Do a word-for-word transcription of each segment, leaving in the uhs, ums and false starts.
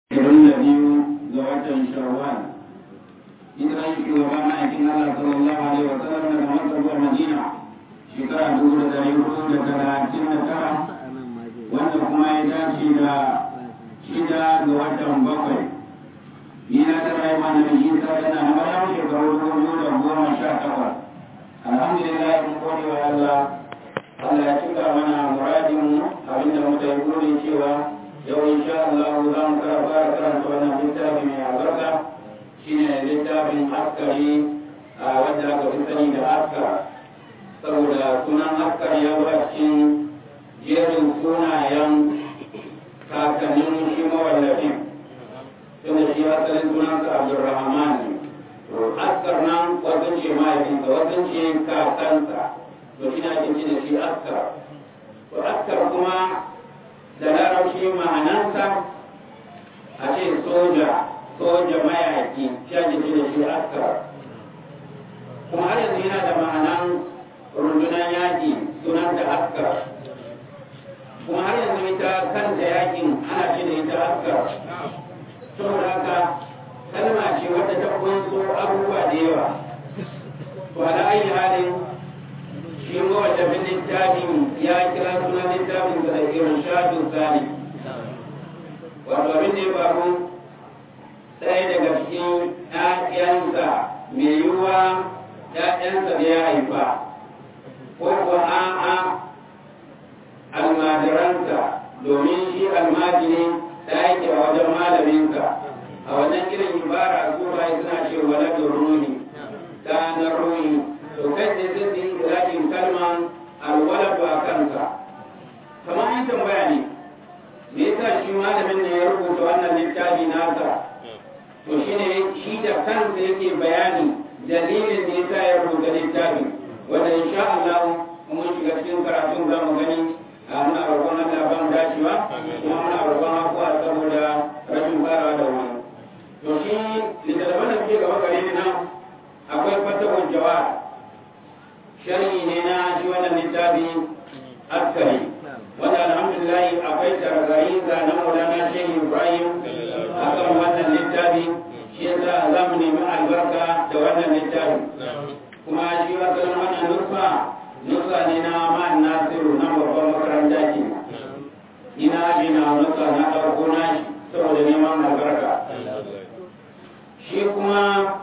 ashirin da biyu ga watan Shawwal. Hijiran shugaban ma'aikin Allah sallallahu alaihi wa sallam daga Makka zuwa Madina shekara dubu da dari hudu da talatin da tara, wanda kuma ya dace da shida ga watan bakwai. Ni na tara yi mana da Isa yana na bayan shekaru dubu da goma sha takwas. Alhamdulillah mun gode wa Allah. Allah ya cika mana muradinmu abinda muka yi burin cewa yau insha Allah za mu fara karanta wannan littafi mai albarka shine littafin askari a wanda aka fi sani da askar, saboda sunan askar ya zo a cikin jerin sunayen kakannin shi mawallafin, tunda shi asalin sunansa Abdulrahman ne. Askar nan wasan ce mahaifinsa, wasan ce kakansa, to shi na ake da shi askar. To askar kuma da larabci ma'anansa a ce soja, soja mayaki, shi ake da shi askar. Kuma har yanzu yana da ma'anan rundunar yaƙi sunan da askar. Kuma har yanzu ita kanta yaƙin ana ce da ita askar. Saboda haka kalma ce wadda ta kunso abubuwa da yawa. To ala ayi halin shi mawallafin littafin ya kira sunan littafin da irshadun sani, wato abin da ya faru ɗaya daga cikin ƴaƴansa mai yiwuwa ƴaƴansa da ya haifa ko kuwa a'a almajiransa, domin shi almajiri da yake a wajen malaminsa. A wannan irin ibara su bai suna ce waladun ruhi, ɗanar ruhi, to kai ne zai yi irajin kalman alwaladu a kansa. Kamar an tambaya ne, me yasa shi malamin ne ya rubuta wannan littafi nasa? To shi ne shi da kansa yake bayani dalilin da yasa ya rubuta littafi, wanda insha Allah mun shiga cikin karatun za mu gani muna roƙon Allah ba mu dacewa, kuma muna roƙon afuwa saboda rashin farawa da wani. To shi littattafan da suke gaba gare ni nan akwai fatahul jawad, sharhi ne na shi wannan littafi askari, wanda alhamdulillah akwai targari zanen Maulana Shehu Ibrahim akan wannan littafi, shi yasa za mu nemi albarka da wannan littafi. Kuma shi asalin wannan nufa nufa ne na ma'an Nasiru na babban makaranta ke. Ina ji na nufa na ɗauko na shi saboda neman albarka. Shi kuma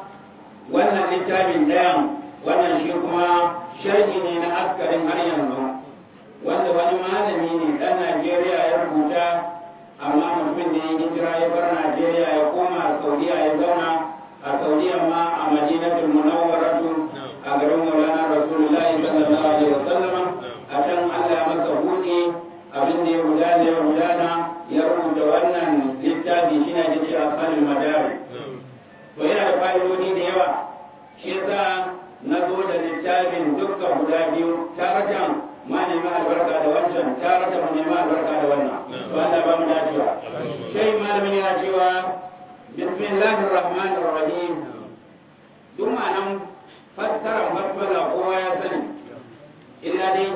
wannan littafin ɗayan, wannan shi kuma sharhi ne na askarin har yanzu, wanda wani malami ne ɗan Najeriya ya rubuta, amma mutum ne ya hijira ya bar Najeriya ya koma a Saudiya ya zauna a Saudiya ma a Madinatul Munawwaratu a garin Maulana Rasulullahi sallallahu alaihi wasallam. A can Allah masa buɗe abin da ya gudana ya gudana ya rubuta wannan littafi shi ne ake cewa Asalul Madari. To yana da fa'idodi da yawa, shi yasa na zo da littafin dukkan guda biyu, taratan ma nemi albarka da wancan, taratan mu nemi albarka da wannan. To Allah ba mu dacewa. Sai malamin yana cewa bismillahir rahmanir rahim. Duk ma'anan fassarar basmala kowa ya sani, illa dai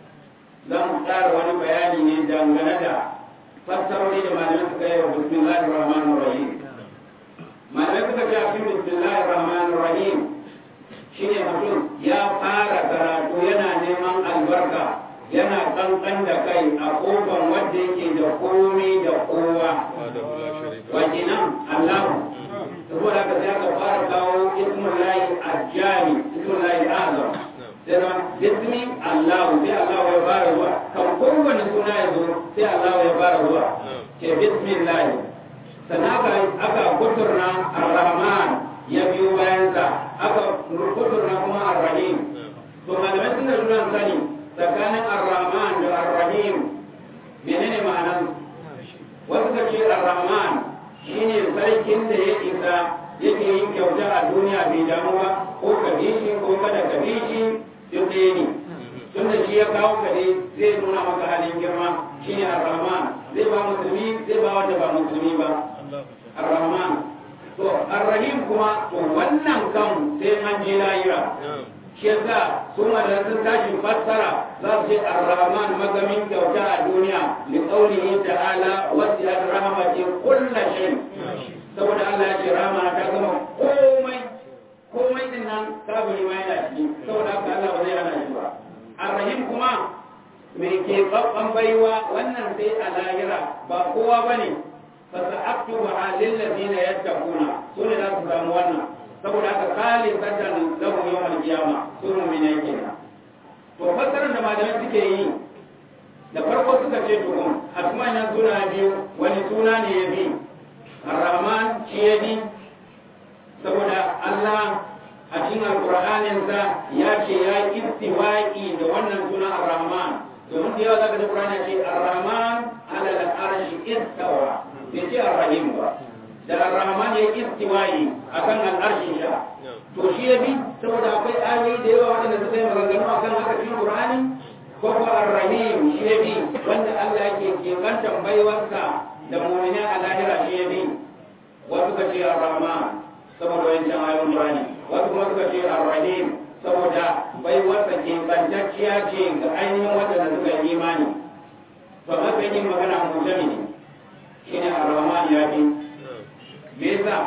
za mu tsara wani bayani ne dangane da fassarori da malamin suka yi wa bismillahir rahmanir rahim. Malamai suka ce a cikin bismillahir rahmanir rahim shine mutum ya fara karatu yana neman albarka, yana kankan da kai a kofar wanda yake da komai da kowa, wakinan Allah. Saboda haka sai aka fara kawo ismullahi ajami, ismullahi azam, sai na bismi Allah, sai Allah ya fara zuwa kan kowane suna ya zo, sai Allah ya fara zuwa ke bismillahi. Sannan aka kuturna ar-Rahman ya biyo bayansa, aka kuturna kuma ar-Rahim. To malamai suna nuna sani tsakanin ar-Rahman da ar-Rahim menene ma'anar? Wasu ka ce ar-Rahman shine sarkin da ya isa yake yin kyauta a duniya bai damu ba, ko ka bi shi ko kada ka bi shi duk ɗaya ne. Tunda shi ya kawo ka ne zai nuna maka halin girma, shine ar-Rahman. Zai ba musulmi zai ba wanda ba musulmi ba. Ar-Rahman. To Ar-Rahim kuma to wannan kan sai an je lahira. shi yasa su malamai sun tashi fassara za su ce ar-rahman magamin kyauta a duniya li qawlihi ta'ala wasi'at rahmati kullu shay saboda Allah ya ce rahama ta gama komai komai din nan kafiri ma yana ciki saboda haka Allah ba zai hana shi ba ar-rahim kuma me ke babban baiwa wannan sai a lahira ba kowa bane fa sa'aktubu halil ladina yattaquna sune za su samu wannan saboda haka khalisatan lahu yawmal qiyama su mu'minai kenan to fassarar da malamai suke yi da farko suka ce to asma nan suna biyu wani suna ne ya bi ar-rahman shi ya bi saboda Allah a cikin alqur'anin sa ya ce ya istiwa'i da wannan suna ar-rahman domin da yawa zaka ji qur'ani ce ar-rahman ala al-arshi istawa bai ce ar-rahim ba da ar-rahman ya istiwa'i akan al-arshi sha to shi ya bi saboda akwai ayoyi da yawa wanda suka yi maganganu akan haka cikin qur'ani ko ko ar-rahim shi ya bi wanda Allah yake kebantan baiwarsa da mu'mina a lahira shi ya bi wasu ka ce ar-rahman saboda wancan ayoyin qur'ani wasu kuma suka ce ar-rahim saboda baiwarsa kebantacciya ce ga ainihin waɗanda suka yi imani to haka yin magana mujamini shine ar-rahman ya bi me yasa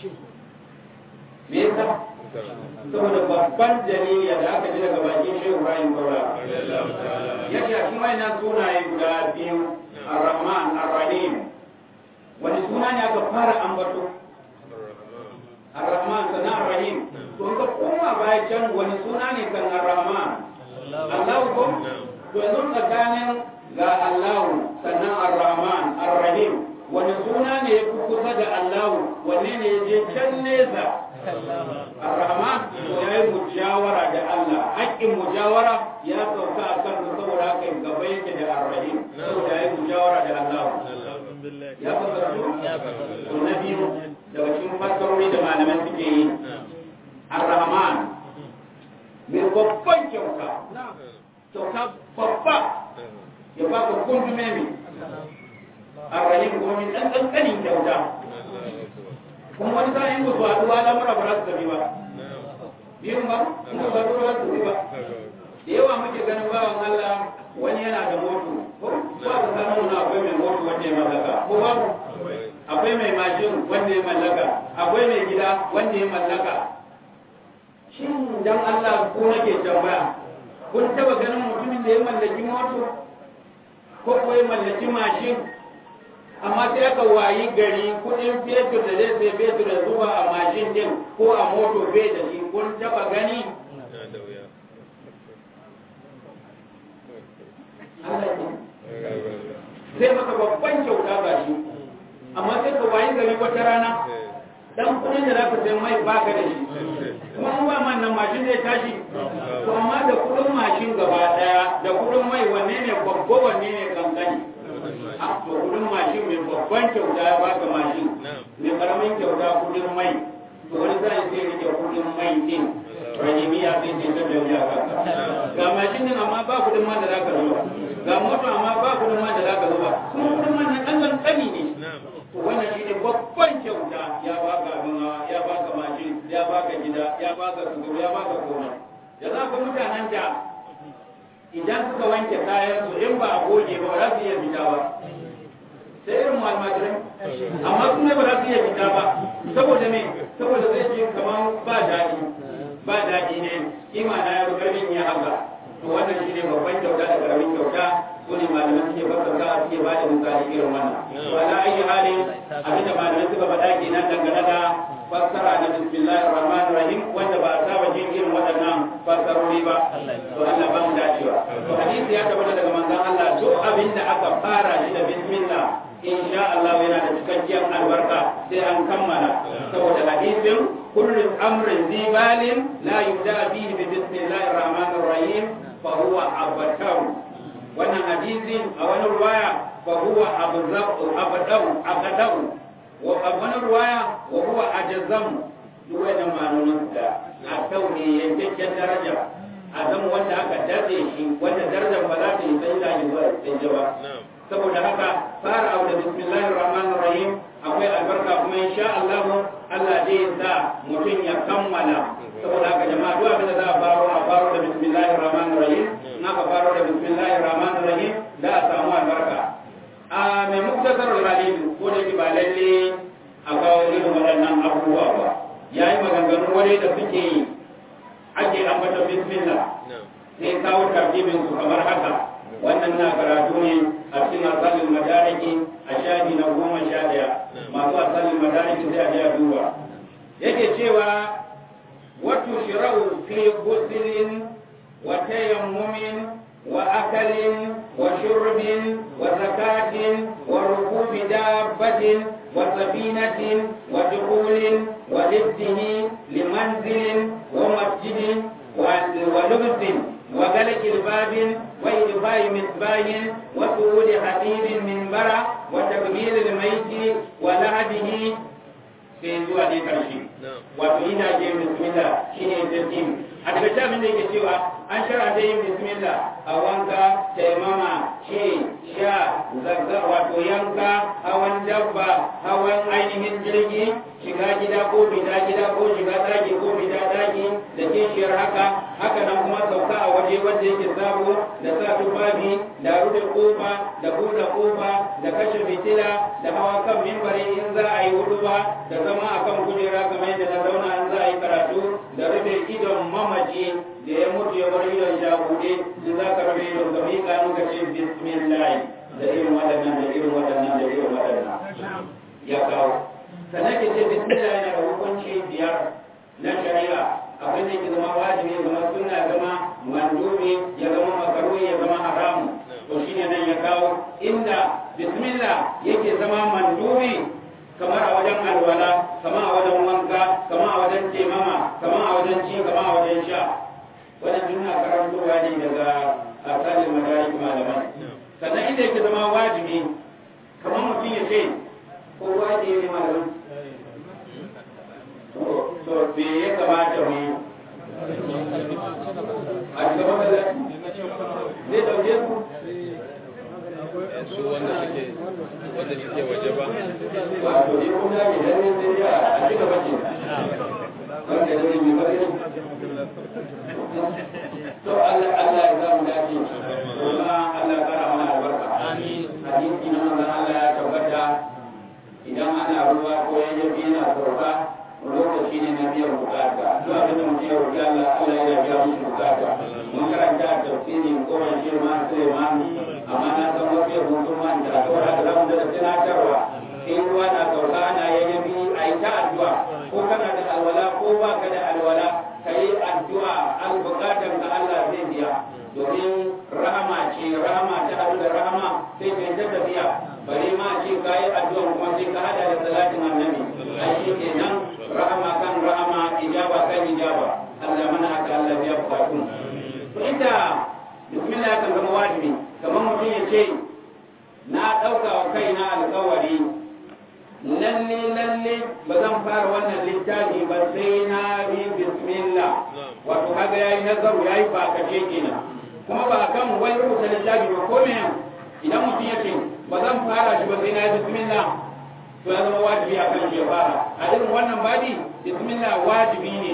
me yasa saboda babban dalili da aka ji daga bakin Shehu Ibrahim Kaula yake a cikin wayannan sunaye guda biyu Ar-Rahman Ar-Rahim wani suna ne aka fara ambato Ar-Rahman sannan Ar-Rahim to ga kuma bayan can wani suna ne kan Ar-Rahman Allah ko to yanzu tsakanin ga Allah sannan Ar-Rahman Ar-Rahim wani suna ne ya fi kusa da Allah wanne ne ya je can nesa Ar-Rahman to ya yi mujawara da Allah haƙƙin mujawara ya sauka a kan saboda haka gaba yake da Ar-Rahim saboda ya yi mujawara da Allah ya fasara to na biyu daga cikin fassarori da malaman suke yi Ar-Rahman mai babban kyauta kyauta babba ya baka kundume mai Ar-Rahim kuma min ɗan ƙanƙanin kyauta kuma wani sa'in ba su haɗuwa lamura ba za su tafi ba biyun ba kuma ba su ba su tafi ba da yawa muke ganin bawan Allah wani yana da moto ko ba ka samu na akwai mai moto wanda ya mallaka ko babu akwai mai mashin wanda ya mallaka akwai mai gida wanda ya mallaka shin dan Allah ko nake tambaya kun taba ganin mutumin da ya mallaki moto ko ko ya mallaki mashin amma sai aka wayi gari kudin fetur da zai sai fetur da zuwa a mashin din ko a moto bai da shi kun taba gani sai maka babban kyauta ba shi amma sai ka wayi gari wata rana dan kudin da zaka sai mai baka da shi kuma ba man nan mashin zai tashi to amma da kudin mashin gaba daya da kudin mai wanne ne babba wanne ne kankani a to kudin mashin mai babban kyauta ya baka mashin mai karamin kyauta kudin mai to wani zai sai rike kudin mai din rajimiya sai sai ta dauya baka ga mashin din amma ba kudin man da zaka zuba ga moto amma ba kudin man da zaka zuba kuma kudin man nan dan kankani ne to wannan shi ne babban kyauta ya baka abin hawa ya baka mashin ya baka gida ya baka suguru ya baka komai da za ku mutanen da idan suka wanke kayan su in ba a goge ba za su iya fita ba sai irin malmatirai amma kuma ba za su iya fita ba saboda me saboda zai ce kamar ba daɗi ba daɗi ne kima na ya karfin ya haka to wannan shi ne babban kyauta da karamin kyauta ko ne malaman suke fassara suke ba da misali irin wannan to ala ayi halin abinda malaman suka faɗa kenan dangane da fassara na bismillahir rahmanir rahim wanda ba a saba jin irin waɗannan fassarori ba to Allah ba mu dacewa to hadisi ya tabbata daga manzon Allah duk abinda aka fara shi da bismillah insha Allah yana da cikakkiyar albarka sai an kammala saboda hadisin kullu amrin zibalin la yubda bihi bi bismillahir rahmanir rahim fa huwa abtar wannan hadisin a wani ruwaya fa huwa abzaqu abdau abdau wa wani ruwaya wa huwa ajzam duk wannan ma'anonin da a tauni yankakken daraja azam wanda aka dace shi wanda darajar ba za ta yi sai da zuwa sai ba saboda haka fara abu da bismillahir rahmanir rahim akwai albarka kuma insha Allah Allah zai sa mutum ya kammala saboda haka jama'a duk abin da za a faro a faro da bismillahir rahmanir rahim in aka faro da bismillahir rahmanir rahim da a samu albarka a mai muktasarul halil ko da ba lalle a kawo irin waɗannan abubuwa ba yayi maganganun wani da suke yi ake ambata bismillah sai kawo tartibin su kamar haka wannan na karatu ne a cikin asalin madariki a shafi na goma sha ɗaya masu asalin madariki sai a ja duba yake cewa watu shirau fi gusilin wa tayammumin wa akalin wa shurbin wa zakatin wa rukubi dabbatin wa safinatin wa dukhulin wa liftihi limanzilin wa masjidin wa lubsin وغلق الباب وإضفاء مصباح وسعود حديد منبر وتكبير الميت ولهبه sai zuwa ne karshe wato ina je bismillah shine tartib a daga cikin da yake cewa an shara da yin bismillah a wanka taimama ce sha zagga wato yanka hawan dabba hawan ainihin jirgi shiga gida ko fita gida ko shiga daki ko fita daki da kishiyar haka haka nan kuma sauka a waje wanda yake sabo da sa tufafi da rufe kofa da buɗe kofa da kashe fitila da hawa kan mimbari in za a yi huduba da zama a kan kujera kamar yadda na zauna in za a yi karatu da rufe idon mamaci da ya mutu ya bar idon ya buɗe in za ka rufe idon ka miƙa nuka ce bismillah da irin waɗannan da irin waɗannan da irin waɗannan ya kawo sannan ke ce bismillah yana da hukunci biyar na shari'a abin da ke zama wajibi ya zama sunna ya zama mandubi ya zama makaruhi ya zama haramu to shine nan ya kawo inda bismillah yake zama mandubi kamar a wajen alwala kamar a wajen wanka kamar a wajen temama kamar a wajen ci kamar a wajen sha wannan duniya karantowa ne daga asalin madarik malaman sannan inda yake zama wajibi kamar mutum ya ce ko wajibi ne malaman to me ya kamata mu yi a cikin matsala zai dauke ku su wanda suke wanda suke waje ba wato ne kun da ke ganin sai ya a cikin bace wanda da yi ba to Allah Allah ya zamu dace kuma Allah ya kara mana albarka amin hadisi na manzon Allah ya tabbata idan ana ruwa ko yayi yana sauka lokaci ne na biyan bukata duk abin da mutum ya roƙi Allah Allah ya biya musu bukata mun karanta a tafsirin kowane shirma Suleiman amma na san wasu ya hutu man da saboda da zamu da tunatarwa in ruwa na sauka ana yayyafi a yi ta addu'a ko kana da alwala ko ba ka da alwala ka yi addu'a al bukatan ka Allah zai biya domin rahama ce rahama ta haɗu da rahama sai ka yi ta tafiya bari ma ce ka yi addu'a kuma sai ka hada da salatin annabi ai shi kenan rahama kan rahama ijaba kan ijaba Allah mana haka Allah ya bukatu to inda bismillah kan zama wajibi kamar mutum ya ce na ɗauka wa kaina alƙawari lalle lalle ba zan fara wannan littafi ba sai na yi bismillah wato kaga yayi nazaru yayi bakace kenan kuma ba kan wani rubuta littafi ba ko me idan mutum ya ce ba zan fara shi ba sai na yi bismillah to ya zama wajibi a kan ya fara a irin wannan babi bismillah wajibi ne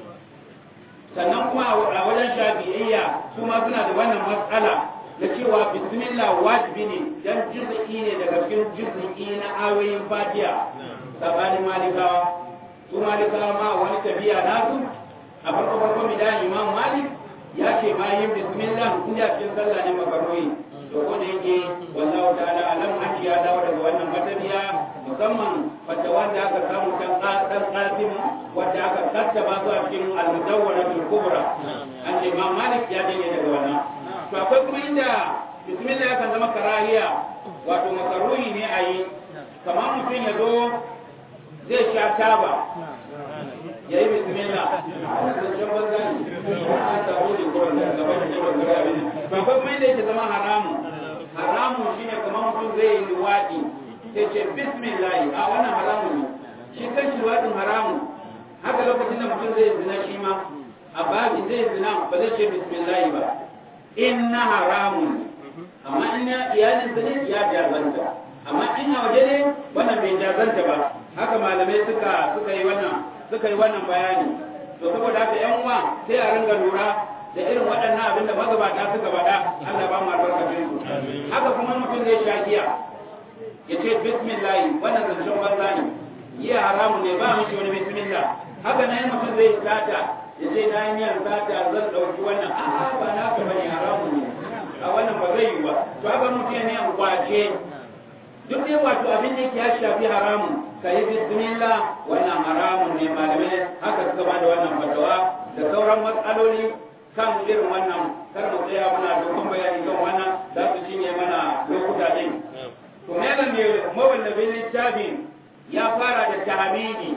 sannan kuma a wajen shafi'iyya su ma suna da wannan matsala na cewa bismillah wajibi ne dan juz'i ne daga cikin juz'i na ayoyin fatiha sabanin malikawa su malikawa ma wani tabiya nasu a farko farko midan imam malik ya ce ma yin bismillah kun ya cikin sallah ne makaroyi to ko da yake wallahu ta'ala alam an ya dawo daga wannan matabiya musamman fatawa da aka samu kan dan qasim wanda aka kattaba su a cikin al-mudawwaratul kubra an ce imam malik ya dane daga wannan to akwai kuma inda bismillah kan zama karahiya wato makaruhi ne a yi kamar mutum ya zo zai sha taba ya yi bismillah a cikin banzan a samu da kuran da gaba da jiran gaba abin to akwai kuma inda yake zama haramu haramu shine kamar mutum zai yi luwaɗi sai ce bismillah a wannan haramu ne shi kan shi luwaɗin haramu haka lokacin da mutum zai zina shi ma a babin zai zina ba zai ce bismillah ba inna haramun amma in ya iyalin sa ne ya jazanta amma in a waje ne wannan bai jazanta ba haka malamai suka suka yi wannan suka yi wannan bayani to saboda haka yan uwa sai a ringa lura da irin waɗannan abin da magabata suka faɗa Allah ba mu albarkacin su haka kuma mutum zai sha giya ya ce bismillah wannan zancen banza ne giya haramu ne ba mu wani bismillah haka nan mutum zai sata ya ce na yi niyan sata zan ɗauki wannan a'a ba na ka bane haramu ne a wannan ba zai yi ba to haka mutum ya niyan kwace duk dai wato abin da ya shafi haramun ka yi bismillah wannan haramun ne malamai haka suka ba da wannan fatawa da sauran matsaloli kan irin wannan kar mu tsaya muna dogon bayani kan wannan za su cinye mana lokuta din to malam ne mawallafin littafin ya fara da tahmidi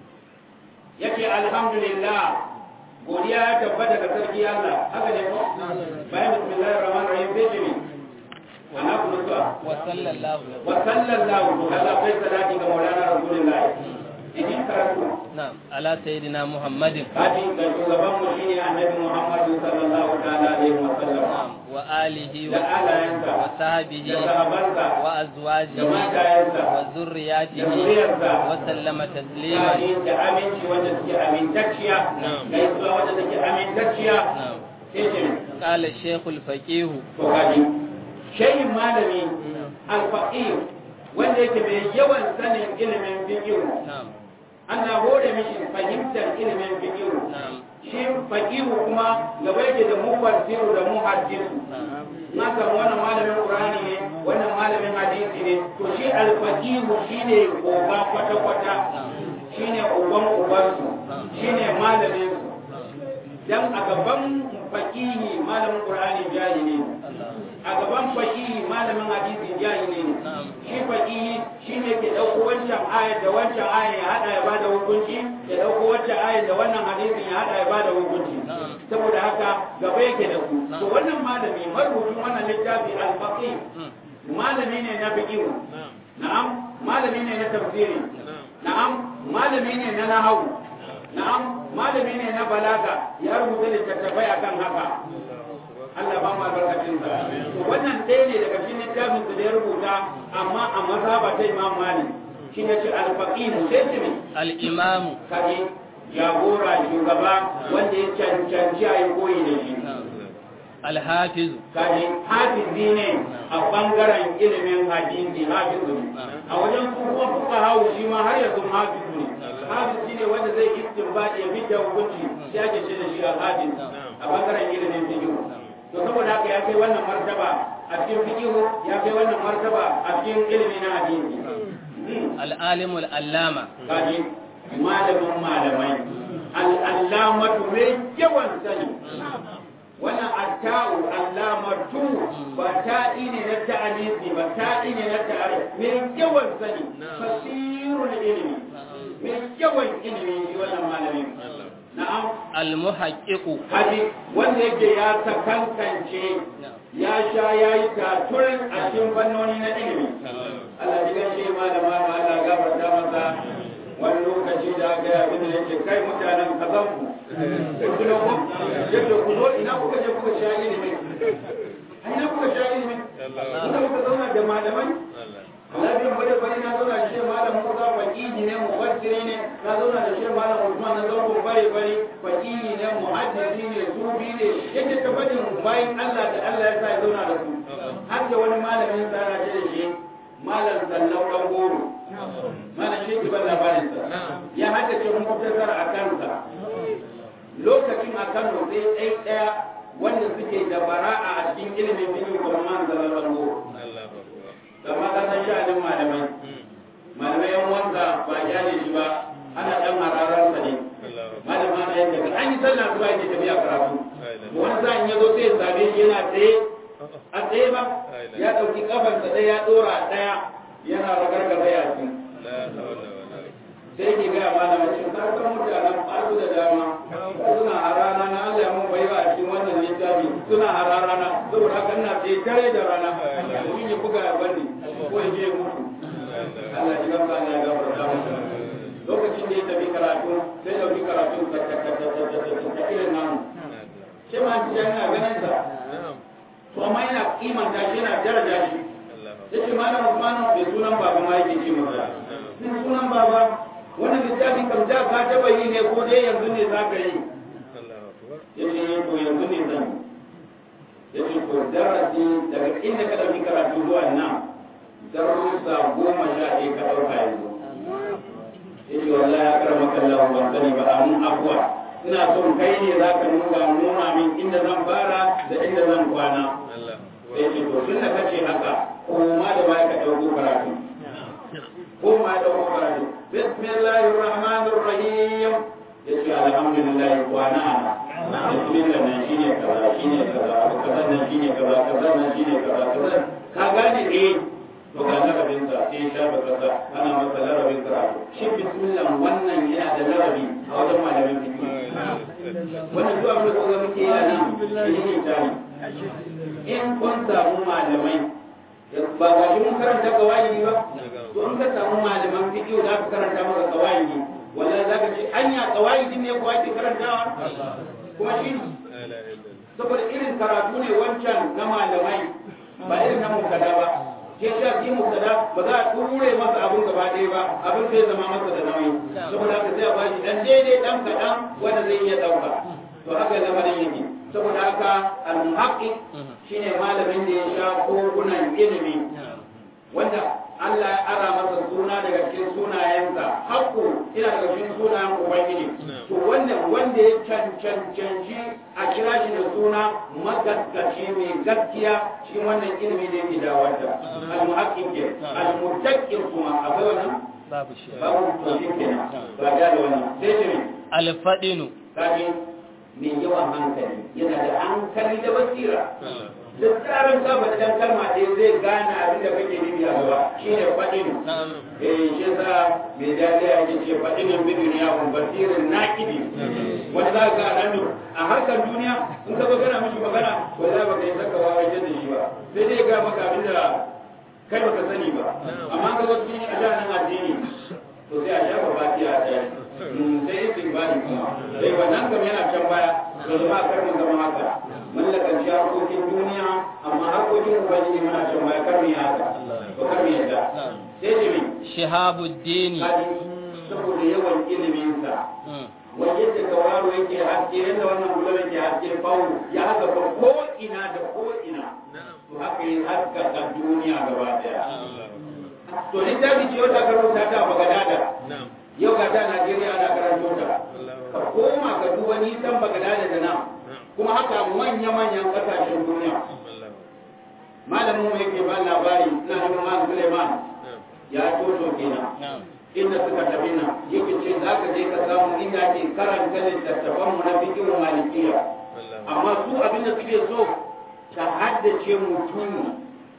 yake alhamdulillah godiya ya tabbata ga sarki Allah haka ne ko bayan bismillahir rahmanir rahim sai ne ana kuma to wa sallallahu wa sallallahu ala sayyidina ga maulana rasulullah idan karatu na'am ala sayyidina muhammadin hadin ga shugaban mu shine annabi muhammad sallallahu ta'ala alaihi wa sallam wa alihi da alayansa wa sahbihi da sahabansa wa azwajihi da matayensa wa zurriyatihi da zuriyarsa wa sallama tasliman da aminci wanda suke amintacciya gaisuwa wanda suke amintacciya sai ce qala shaykhul faqih to kaji shayin malami al-faqih wanda yake mai yawan sanin ilimin fiqh na'am Allah hore mishi fahimtar ilimin fiqh na'am shi faqih kuma gaba yake da mufassiru da muhaddis na san wannan malamin qur'ani ne wannan malamin hadisi ne to shi al-faqih shine uba kwata kwata shine uban ubansu shine malamin su dan a gaban faqihi malamin qur'ani jahili a gaban faqihi malamin hadisi jahili ne shi faqihi shine ke dauko wancan ayat da wancan ayat ya hada ya bada hukunci ya dauko wancan ayat da wannan hadisin ya hada ya bada hukunci saboda haka gaba yake da ku to wannan malami marubucin wannan littafi al-faqih malami ne na fiqh na'am malami ne na tafsiri na'am malami ne na nahwu na'am malami ne na balaga ya rubuta littattafai akan haka Allah ba mu albarkacin sa to wannan ɗaya ne daga cikin littafin da ya rubuta amma a mazhaba ta Imam Malik shi ne ce al-faqih sai ce al-imam kaje jagora shugaba wanda ya cancanci a yi koyi da shi al-hafiz kaje hafizi ne a bangaren ilimin hadisi hafizu ne a wajen kuma fuka hawo shi ma har yanzu hafizu ne hafizi ne wanda zai istinbadi ya fitta hukunci sai ake ce da shi al-hafiz a bangaren ilimin fiqh to saboda haka ya kai wannan martaba a cikin fiqh ya kai wannan martaba a cikin ilimi na hadisi al-alim al-allama kaje malamin malamai al-allamatu mai yawan sani wannan atta'u allamatu ba ta'i ne na ta'anisi ba ta'i ne na ta'arif mai yawan sani fasirul ilmi mai yawan ilmi shi wannan malamin na'am al-muhaqqiqu hadi wanda yake ya sakankance ya sha yayi taturin a cikin fannoni na ilimi Allah ya gaishe malama Allah gafarta masa wani lokaci da aka yi abin da yake kai mutanen kazan ku kuma ku yadda ku zo ina kuka je kuka sha ilimi ina kuka sha ilimi ina kuka zauna da malamai lafiyan bada bari na zauna da shi malam Musa faqihi ne mufassiri ne na zauna da shi malam Usman na zauna bare bare faqihi ne muhaddisi ne sufi ne yake ta fadin bayan Allah da Allah ya sa ya zauna da su har da wani malamin sa na da shi malam sallau dan goro malam shi ke ban labarin sa ya haddace muktasar a kansa lokacin a Kano sai ɗaya ɗaya wanda suke da bara'a a cikin ilimin fiqh kuma man sallau dan goro gama ka san sha'anin malamai malamai yan wanda ba ya ne shi ba ana dan hararar sa ne malama na yadda an yi sallah zuwa yake tafiya karatu wani sa'in ya zo sai ya same shi yana tsaye a tsaye ba ya ɗauki kafansa ɗaya ya ɗora ɗaya yana ragar gaba ya ci sai ke gaya malama shi ka san mutanen ɓaru da dama suna harana na Allah ya mun baiwa a cikin wannan littafi suna harana na saboda haka ina tsaye dare da rana mun yi buga ya bani ko ya je mutu Allah ya gamsa Allah ya gafarta masa lokacin da ya tafi karatu sai dauki karatu ta irin namu sai ma ji yana ganin sa to amma yana kimanta shi yana daraja shi yace malam Usman bai sunan baba ma yake ce masa sun sunan baba wannan littafin kam da ka taba yi ne ko dai yanzu ne za ka yi yace ko yanzu ne zan yace ko darasi daga inda ka dauki karatu zuwa nan darussa goma sha ɗaya ka dauka yanzu yace wallahi ya karama kallahu ban sani ba amun afwa ina son kai ne za ka nuna nuna min inda zan fara da inda zan kwana yace to tun da kace haka ko ma da baya ka dauko karatu ko ma da dauko karatu bismillahir rahmanir rahim yace alhamdulillah kwana ana bismillah nan shine kaza shine kaza kaza nan shine kaza kaza nan shine kaza kaza ka gane eh to ga larabin sa sai sha ba kaza ana masa larabin karatu shi bismillah wannan yana da larabi a wajen malamin fiqh wannan zuwa mu ko ga muke yana ne tani in kun samu malamai ba ga shi mun karanta kawai ba to in ka samu malaman fiqh za ka karanta maka kawai wallahi za ka ce anya kawai din ne ko ake karantawa kuma shi saboda irin karatu ne wancan na malamai ba irin na mukada ba ke sha fi mukada ba za a ture masa abin gaba ɗaya ba abin zai zama masa da nauyi saboda haka sai a bashi dan daidai dan kaɗan wanda zai iya ɗauka to haka zama da yake saboda haka al-muhaqqiq shine malamin da ya sha kogunan ilimi wanda Allah ya ara masa suna daga cikin sunayensa haƙƙo ina daga cikin sunayen ubangiji to wannan wanda ya cancanci a kira shi da suna magaskaci mai gaskiya shi wannan ilimi da yake dawarta al-muhaqqiq al-mutaqqi kuma akwai wannan babu shi babu to shi kenan ba da wannan sai ce al-fadinu kaji mai yawan hankali yana da hankali da basira da tsarin kafa da dan kalma ɗaya zai gane abin da kake nufi a gaba shi ne faɗin eh shi sa mai dadiya yake ce faɗin bi duniya kun basirin naƙidi wanda za ka ga nan a harkar duniya in ka zo kana mishi magana ko za ba ka yi saka wawa da shi ba sai dai ga maka abin da kai baka sani ba amma ka zo cikin ajanan addini to sai a shafa fatiha a ɗaya sai istighfari kuma sai wannan kam yana can baya to zama kar mu zama haka mallakan shi harkokin duniya amma harkokin ubangiji muna can baya kar mu yi haka to kar mu yadda sai jimi shihabuddin saboda yawan ilimin sa wajen da kawaro yake haske yadda wannan bulan yake haske fawo ya haka ba ko ina da ko ina to haka yin haska duniya gaba daya to littafi ce wata karanta ta Bagadada yau ga ta Najeriya ana karanto ta ka koma ka duba nisan Bagadada da nan kuma haka manya-manyan kasashen duniya malamin mu yake ba labari na da Muhammad Suleiman ya toto kenan inda suka tafi nan yake ce za ka je ka samu inda ke karanta littattafan mu na fiqh malikiya amma su abinda suke so ka haddace mutum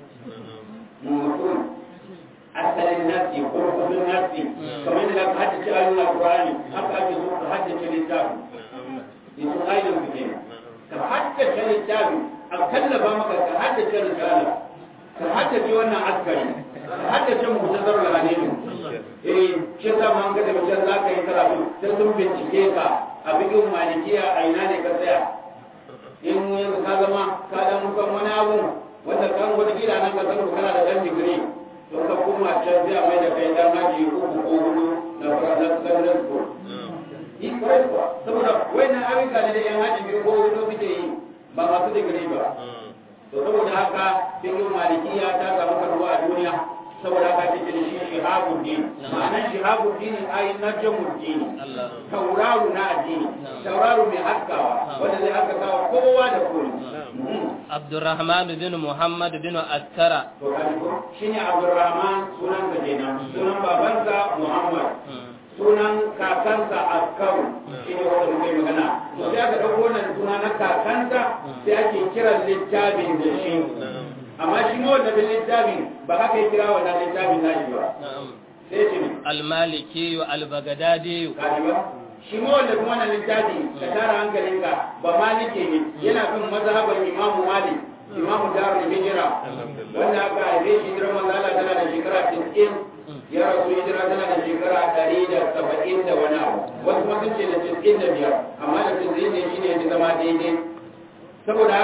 mutum asalin nasi ko kudin nasi kamar yadda ka haddace ayoyin alqur'ani haka ake so ka haddace littafi yanzu ayoyin su kenan ka haddace littafi a kallafa maka ka haddace risala ka haddace wannan askari ka haddace muhtazar al-hadith eh shi yasa ma an ga da mutum za ka yi karatu sai sun bincike ka a bikin malikiya a ina ne ka tsaya in yanzu ka zama ka dan mukan wani abu wanda kan wata gida nan ka san kana da dan digiri to ka kuma can zai mai da kai dan haji uku ko hudu na fara secondary school yi kai kuwa saboda wannan ayyuka ne da yan haji biyu ko hudu suke yi ba masu digiri ba to saboda haka cikin malikiya ta samu karuwa a duniya saboda haka take da shi shihabuddin ma'anar shihabuddin ai najmuddin tauraru na addini tauraru mai haskawa wanda zai haskawa kowa da kowa Abdurrahman bin Muhammad bin Askara to shine Abdurrahman sunan ka kenan sunan babansa Muhammad sunan kakansa Askaru shine wanda muke magana to sai aka dauko wannan suna na kakansa sai ake kiran littafin da shi amma shi ne wanda bin littafin ba haka ya kira wannan littafin nashi ba sai ce al-Maliki wa al-Baghdadi shi ma wanda kuma wannan littafi ka tara hankalinka ba maliki ne yana bin mazhaban Imam Malik Imam Darul Hijra wanda aka haife shi hijirar manzo Allah tana da shekara tis'in ya rasu hijira tana da shekara ɗari da saba'in da wani abu wasu kuma sun ce da tis'in da biyar amma da tis'in ne shine ya zama daidai saboda haka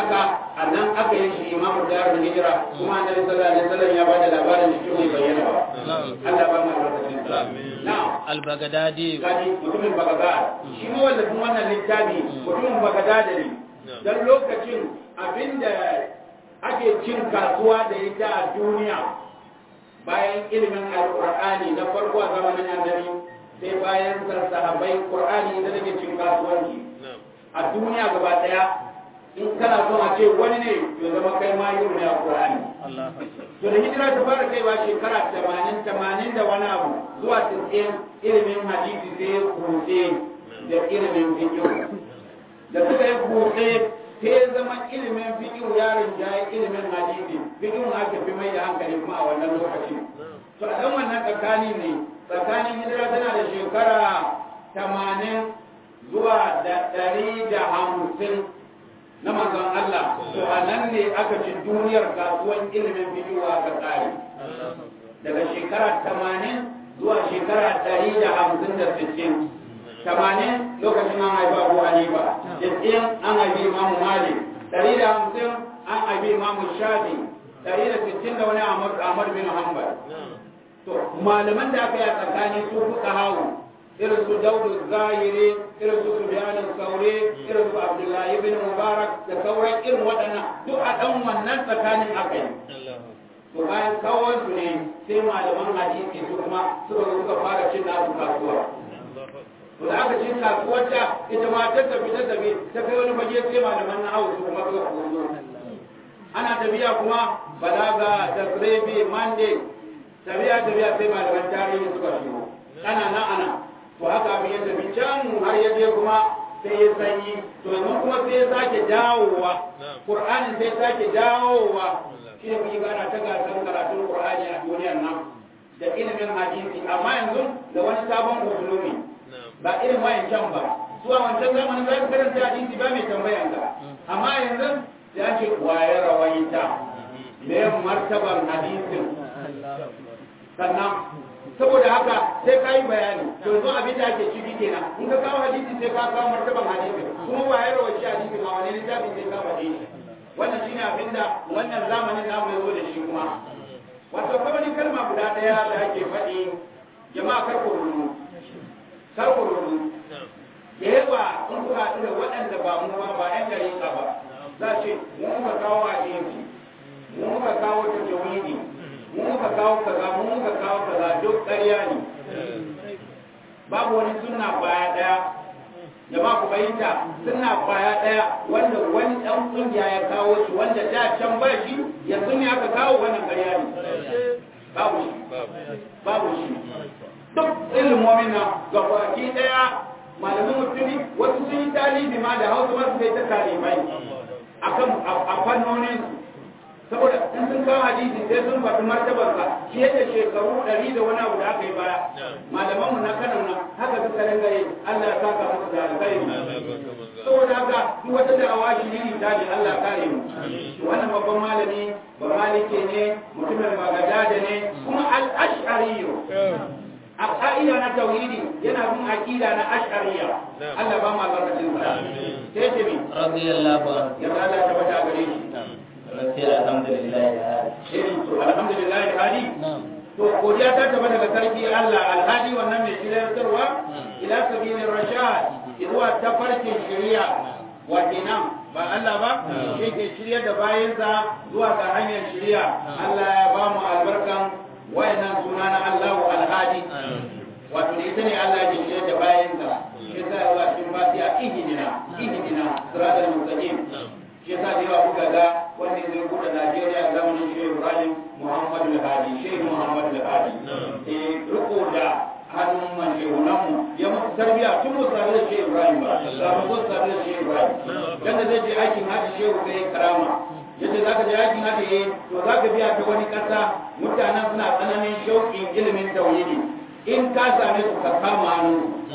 a nan aka yi shi imamu da hijira kuma annabi sallallahu alaihi wasallam ya bada labarin shi mai bayyana ba Allah ba mu albarkacin sa na'am al-Baghdadi kaji mutumin Baghdad shi ma wanda kuma wannan littafi mutumin Baghdad ne dan lokacin abinda ake cin kasuwa da ita a duniya bayan ilimin alqur'ani na farko a zamanin annabi sai bayan sahabbai qur'ani da take cin kasuwanci a duniya gaba daya in kana so a ce wani ne to zama kai ma yau ne a qur'ani to da hijira ta fara kai ba shekara tamanin tamanin da wani abu zuwa tasirin ilimin hadisi sai kuce da ilimin fiqh da suka yi kuce sai zama ilimin fiqh yarin jayi ilimin hadisi fiqh aka fi mai da hankali kuma a wannan lokaci to a dan wannan tsakani ne tsakanin hijira tana da shekara tamanin zuwa da ɗari da hamsin na manzon Allah to a nan ne aka ci duniyar kasuwan ilimin bidiyo aka tsari daga shekara tamanin zuwa shekara ɗari da hamsin da sittin tamanin lokacin an haifa Abu Hanifa sittin an haifi Imam Malik ɗari da hamsin an haifi Imam Shafi ɗari da sittin da wani Ahmad bin Hanbal to malaman da aka yi a tsakani su fuka hawo irin su Daudu Zahiri irin su Sufyan al-Thawri irin su Abdullahi ibn Mubarak da sauran irin waɗannan duk a ɗan wannan tsakanin aka yi to bayan kawon su ne sai malaman hadisi su kuma suka zo suka fara cin nasu kasuwa to da aka cin kasuwar ta ita ma ta tafi ta tafi ta kai wani fage sai malaman na hawo su kuma suka koyo ana tafiya kuma balaga tasrifi mande tafiya tafiya sai malaman tarihi suka shigo ana na ana to haka abin ya tafi can har ya je kuma sai ya sanyi to yanzu kuma sai ya sake dawowa Qur'ani sai ya sake dawowa shi ne kuke gana ta gasar karatun Qur'ani a duniyar nan da ilimin hadisi amma yanzu da wani sabon usulumi ba irin wayan can ba zuwa wancan zamanin za ka karanta hadisi ba mai tambayan ka amma yanzu ya ce waye rawaita me martaban hadisin sannan saboda haka sai ka yi bayani to yanzu abin da ake ciki kenan in ka kawo hadisi sai ka kawo martaban hadisi kuma ba ya rawaci hadisi ma wani littafin sai ka faɗe shi wannan shine abin da wannan zamanin namu ya zo da shi kuma wato kawai kalma guda ɗaya da ake faɗi jama'a kar ku rubu kar ku rubu da yawa in kuka haɗu da waɗanda ba mu ba ba ƴan gari ka ba za ce mu muka kawo hadisi mu muka kawo tajawidi mu muka kawo kaza mu muka kawo kaza duk ƙarya ne babu wani sunna baya daya jama'a ku bayyana sunna baya daya wanda wani dan kungiya ya kawo shi wanda da can ba shi ya sunni aka kawo wannan ƙarya ne babu shi babu shi duk ilmomin na ga baki daya malamin mutumi wasu sun yi talibi ma da hausa masu kai ta talibai akan a fannonin saboda in sun kawo hadisi sai sun faɗi martabarsa fiye da shekaru ɗari da wani abu da aka yi baya malamanmu na kanan nan haka suka ringa yi Allah ya saka musu da alkhairi saboda haka duk wata da'awa shi ne ta ne Allah kare mu wannan babban malami ba malike ne mutumin bagadada ne kuma al-ash'ari a ka'ida na tauhidi yana bin aqida na ash'ariyya Allah ba mu albarkacin sa sai ce mi radiyallahu anhu ya Allah ta bata gare shi sai alhamdulillah irin to alhamdulillah hadi to godiya ta tabbata daga sarki Allah alhadi wannan mai shiryarwa ila sabilir rashad zuwa tafarkin shari'a wa dinam ba Allah ba shi ke shiryar da bayansa zuwa ga hanyar shari'a Allah ya ba mu albarkan wayannan suna na Allah alhadi wato da ita ne Allah ya shiryar da bayansa shi sai Allah shi ba ya ihdina ihdina siratal mustaqim shi yasa da yawa kuka ga wanda zai buɗe Najeriya zamanin Shehu Ibrahim Muhammadu Al-Hadi Shehu Muhammadu Al-Hadi eh riko da hannun man shehunanmu ya musu tarbiya tun musu tare da Shehu Ibrahim ba ba musu tare da Shehu Ibrahim yadda zai je aikin haji Shehu sai karama yadda za ka je aikin haji eh to za ka biya ta wani ƙasa mutanen suna tsananin shauƙin ilimin tauhidi in ka same su ka kama hannu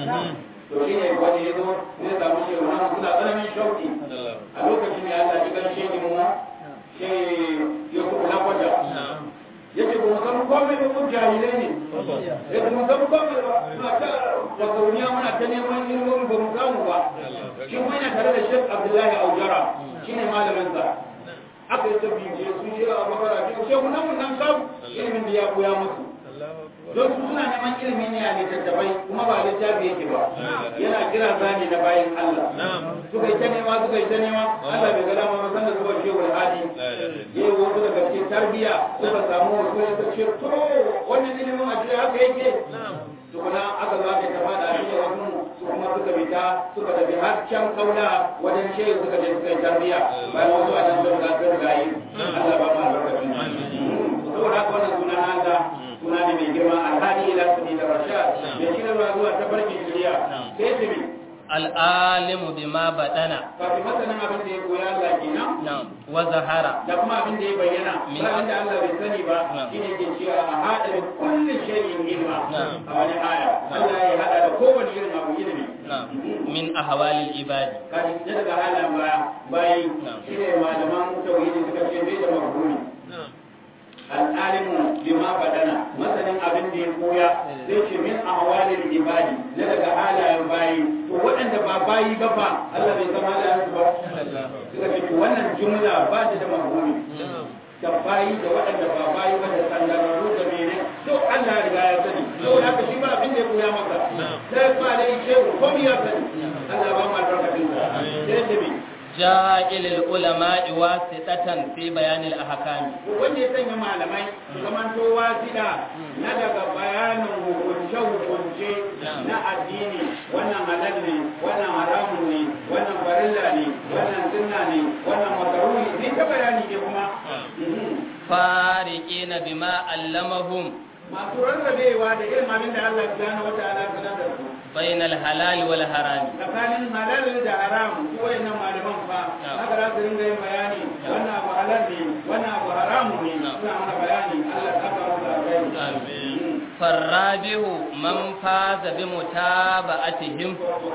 to shi ne wani ya zo zai samu shi wani suna tsananin shauki a lokacin ne Allah ji gan shehi mu shi ya kuma na kwata ya ce ba mu san komai ba mun jahilai ne ya ce mu san komai ba muna ta da kauniya muna ta neman ilmomi ba mu samu ba shi kuma yana tare da Sheikh Abdullahi Aujara shi ne malamin sa aka yi ta bibiye su shi a bakara biyu shehu nan mun nan sabu ilimin da ya koya musu don su suna neman ilimi ne a littattafai kuma ba littafi yake ba yana kira zani na bayan Allah suka yi ta nema suka yi ta nema Allah bai ga dama ba sanda zuwa shehu al-hadi yayi wasu daga cikin tarbiya suka samu wasu ya ce to wannan ilimin a cikin haka yake tukuna aka zo aka tafa da shi wasu su kuma suka fita suka tafi har can kaula wajen shehu suka je suka yi tarbiya bayan wasu a nan sun ga sun gayi Allah ba mu albarkacin saboda haka wannan sunan Allah suna ne mai girma alhadi ila sunni da rashad da shi ruwa zuwa ta barkin shari'a sai ce mi al'alimu bima badana kafin masanin abin da ya koya Allah kenan na'am wa zahara da kuma abin da ya bayyana ba abin da Allah bai sani ba shine ke cewa a hada da kulli shay'in ilma a wani aya Allah ya hada da kowane irin abu ilimi min ahwalil ibadi kaji daga halan baya bayi shine malaman tauhidi suka ce bai da mafhumi al'alimu bima badana masanin abin da ya koya zai ce min ahwalil ibadi na daga halayen bayi to waɗanda ba bayi ba fa Allah bai san halayen su ba suka ce wannan jumla ba ta da mafhumi da bayi da waɗanda ba bayi ba da sandararru da mene to Allah ya riga ya sani to haka shi ba abin da ya koya maka sai ba da yake ko ya sani Allah ba mu albarkatun sa sai da bi ja'ilil ulama'i wasitatan fi bayanil ahkami wanda ya sanya malamai su zamanto wasida na daga bayanin hukunce hukunce na addini wannan halal ne wannan haramun ne wannan farilla ne wannan sunna ne wannan makaruhi ne ta bayani ne kuma fariqina bima allamahum masu rarrabewa da irin abin da Allah subhanahu wataala ya sanar da su bainal halal wal haram tsakanin halal da haram su wayannan malaman fa haka za su ringa yin bayani wannan abu halal ne wannan abu haramu ne suna mana bayani Allah ta fara da alheri farrabihu man faza bi mutaba'atihim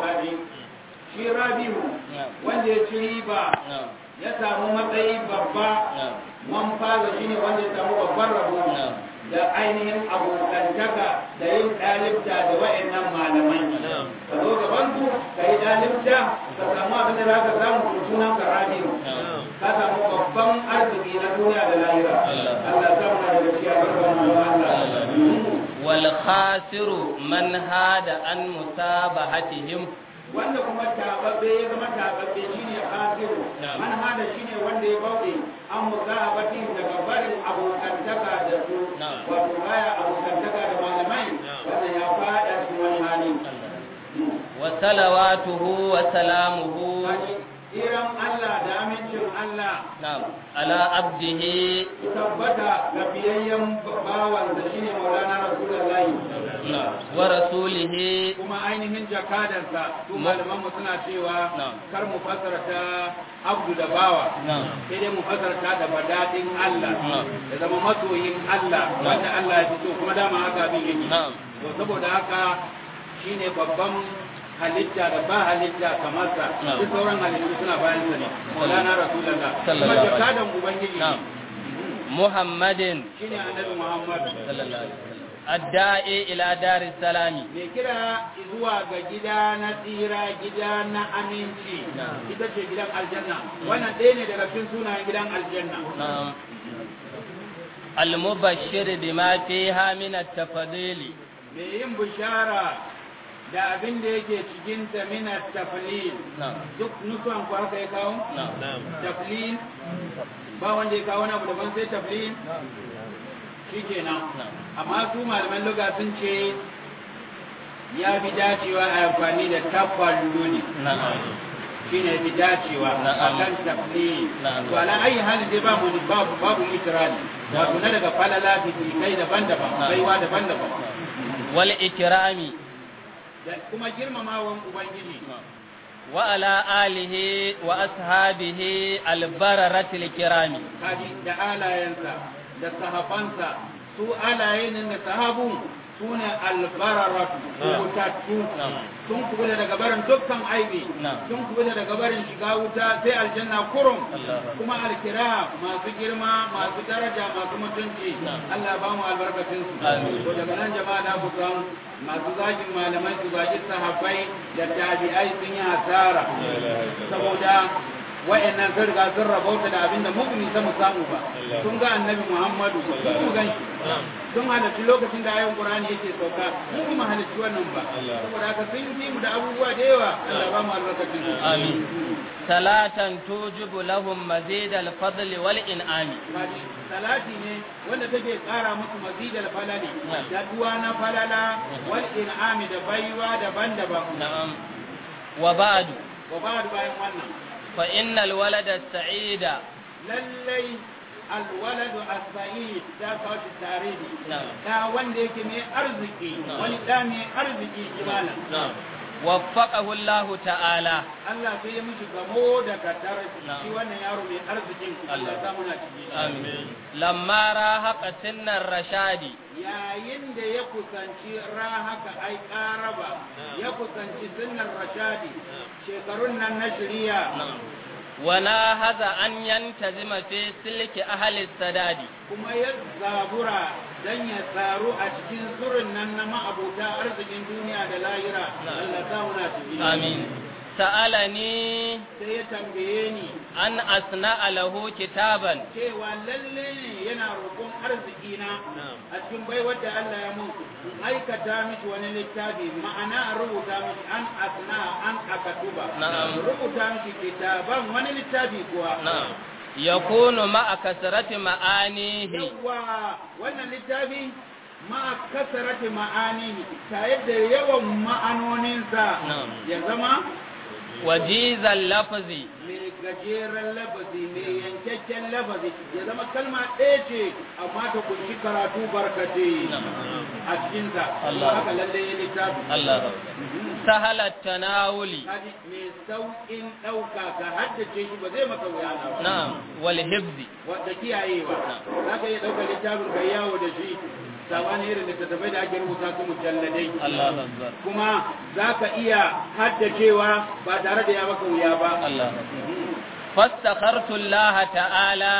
shi rabihu wanda ya ci riba ya samu matsayi babba man faza shine wanda ya samu babban rabo da ainihin abokantaka da yin ɗalibta da wa'annan malamai ka zo gaban su ka yi ɗalibta ka samu abin da za ka samu sunan ka radio ka samu babban arziki na duniya da lahira Allah ta muna da gaskiya barkan mu Allah wal khasiru man hada an musabahatihim wanda kuma tababbe ya zama tababbe shine khasiru man hada shine wanda ya bauɗe an musabatin daga barin abokantaka da su wato baya abokantaka da malamai wannan ya fada cikin wani hali wa salawatuhu wa salamuhu iran Allah da amincin Allah na'am ala abdihi tabbata ga biyayyen bawan da shine Maulana Rasulullahi wa rasulihi kuma ainihin jakadansa su malaman mu suna cewa kar mu fasarta abdu da bawa sai dai mu fasarta da badadin Allah da zama masoyin Allah wanda Allah ya fito kuma dama haka abin yake to saboda haka shine babban halitta da ba halitta kamar sa duk sauran halittu suna bayan sa ne Maulana Rasulullah kuma jakadan ubangiji Muhammadin shine annabi Muhammad sallallahu alaihi wasallam adda'i ila daris salami mai kira zuwa ga gida na tsira gida na aminci ita ce gidan aljanna wannan ɗaya ne daga cikin sunayen gidan aljanna al-mubashshir bima fiha min at-tafdili mai yin bishara da abin da yake cikin ta min at-taflil duk nusuwan ku aka yi kawo taflil ba wanda ya kawo na abu daban sai taflil shi kenan amma su malaman luga sun ce ya fi dacewa a amfani da tafalluli shi ne fi dacewa a kan tafli to ala ayi hali dai babu babu babu itirali wato na daga falala fi kai daban-daban baiwa daban-daban wal ikrami da kuma girmamawan ubangiji wa ala alihi wa ashabihi al bararatil kirami kaji da alayansa da sahabansa su alayen da sahabun su ne albararatu kubutattu sun kubuta daga barin dukkan aibi sun kubuta daga barin shiga wuta sai aljanna kurum kuma alkira masu girma masu daraja masu mutunci Allah ba mu albarkacin su to daga nan jama'a da kusan masu zagin malamai su zagi sahabbai da tabi'ai sun yi hasara saboda wa'annan sun riga sun rabauta da abin da mugun isa mu samu ba sun ga annabi Muhammadu sun mu gan shi sun halarci lokacin da ayon Qur'ani yake sauka mu kuma halarci wannan ba saboda haka sun yi mu da abubuwa da yawa Allah ba mu albarkacin su amin salatan tujibu lahum mazid al-fadl wal in'ami salati ne wanda take kara musu mazid al-falali da duwa na falala wal in'ami da baiwa daban-daban na'am wa ba'du wa ba'du bayan wannan fa innal walada as-sa'ida lallai alwaladu as-sa'id da kawai tarihi na'am da wanda yake mai arziki wani da mai arziki kimana na'am waffaqahu Allah ta'ala Allah sai ya miki gamo da kaddar shi wannan yaro mai arzikin Allah ya samu na ciki amin lamma rahaqa sinnar rashadi yayin da ya kusanci rahaka ai karaba ya kusanci sinnar rashadi shekarun nan na shari'a wana haza an yantazima fi silki ahli sadadi kuma ya zabura dan ya tsaro a cikin zurin nan na ma'abuta arzikin duniya da lahira Allah ta muna ciki amin sa'alani sai ya tambaye ni an asna lahu kitaban cewa lalle ne yana roƙon arziki na a cikin baiwar da Allah ya mun in aikata miki wani littafi ma'ana a rubuta miki an asna an akatuba rubuta miki kitaban wani littafi kuwa na'am yakunu ma'a kasrati ma'anihi yawa wannan littafi ma'a kasrati ma'anihi ta yadda yawan ma'anoninsa ya zama wajizal lafzi mai gajeren lafazi mai yankakken lafazi ya zama kalma ɗaya ce amma ta kunshi karatu barkate a cikinsa haka lalle ya littafi Allah sahalat tanawuli mai sauƙin ɗauka ka haddace shi ba zai maka wuya na ba na'am wal hibzi wanda kiyayewa za ka iya ɗauka littafin kai yawo da shi sabani irin littattafai da ake rubuta su mujalladai kuma za ka iya haddacewa ba tare da ya maka wuya ba fastakhartu Allah ta'ala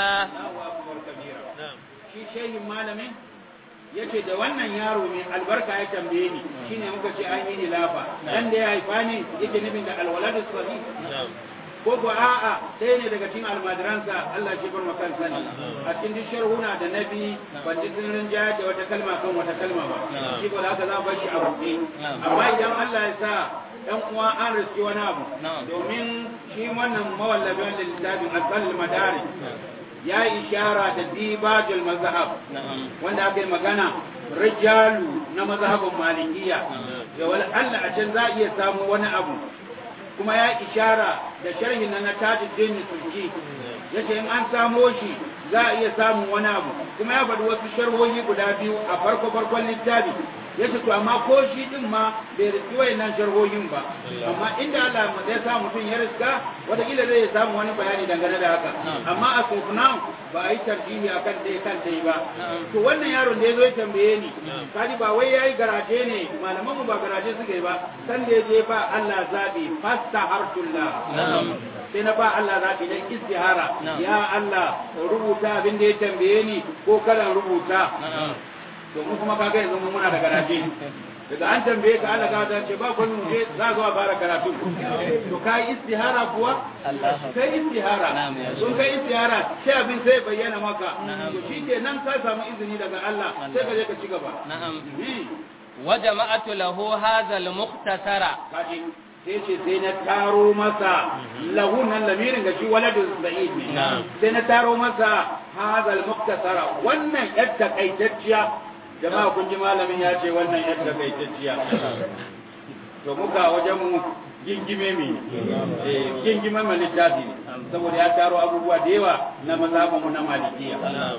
shi shehin malamin yace da wannan yaro mai albarka ya tambaye ni shine muka ce an yi ni lafa dan da ya haifa ni yake nufin da alwaladus sahih ko ko a'a sai ne daga cikin almadiransa Allah shi bar makan sani a cikin duk sharhuna da nabi ban ji sun rinjaya da wata kalma kan wata kalma ba shi ko haka za bar shi a buɗe amma idan Allah ya sa dan uwa an riski wani abu domin shi wannan mawallabi wanda littafin asal madari ya ishara da dibajul mazhab wanda aka yi magana rijalu na mazhabin malikiya da wal Allah a can za a iya samu wani abu kuma ya ishara da sharhin na tajuddin sulki yace in an samo shi za a iya samun wani abu kuma ya faɗi wasu sharhohi guda biyu a farko farkon littafi yace to amma ko shi din ma bai riski wayannan sharhohin ba amma inda Allah zai sa mutum ya riska wataƙila zai samu wani bayani dangane da haka amma a sofnan ba a yi tarjihi akan dai kan dai ba to wannan yaron da ya zo ya tambaye ni kaji ba wai yayi garaje ne malaman mu ba garaje suka yi ba san da ya je ba Allah zabi fasta hartullah sai na ba Allah zabi dan istihara ya Allah rubuta abin da ya tambaye ni ko kada rubuta to mu kuma kaga yanzu mun muna da garaje daga an tambaye ka Allah ka ce ba kun mu je za ga fara karatu to kai istihara kuwa kai istihara sun kai istihara sai abin sai bayyana maka to shike nan ka samu izini daga Allah sai ka je ka ci gaba na'am wa jama'atu lahu hadha al-mukhtasara sai ce sai na taro masa lahu nan lamirin ga shi waladun sa'id ne sai na taro masa hadha al-mukhtasara wannan yadda kaitacciya jama'a kun ji malamin ya ce wannan yadda kaitacciya to muka wajen mu gingime mi eh gingime ma littafi saboda ya taro abubuwa da yawa na mazhabin mu na malikiya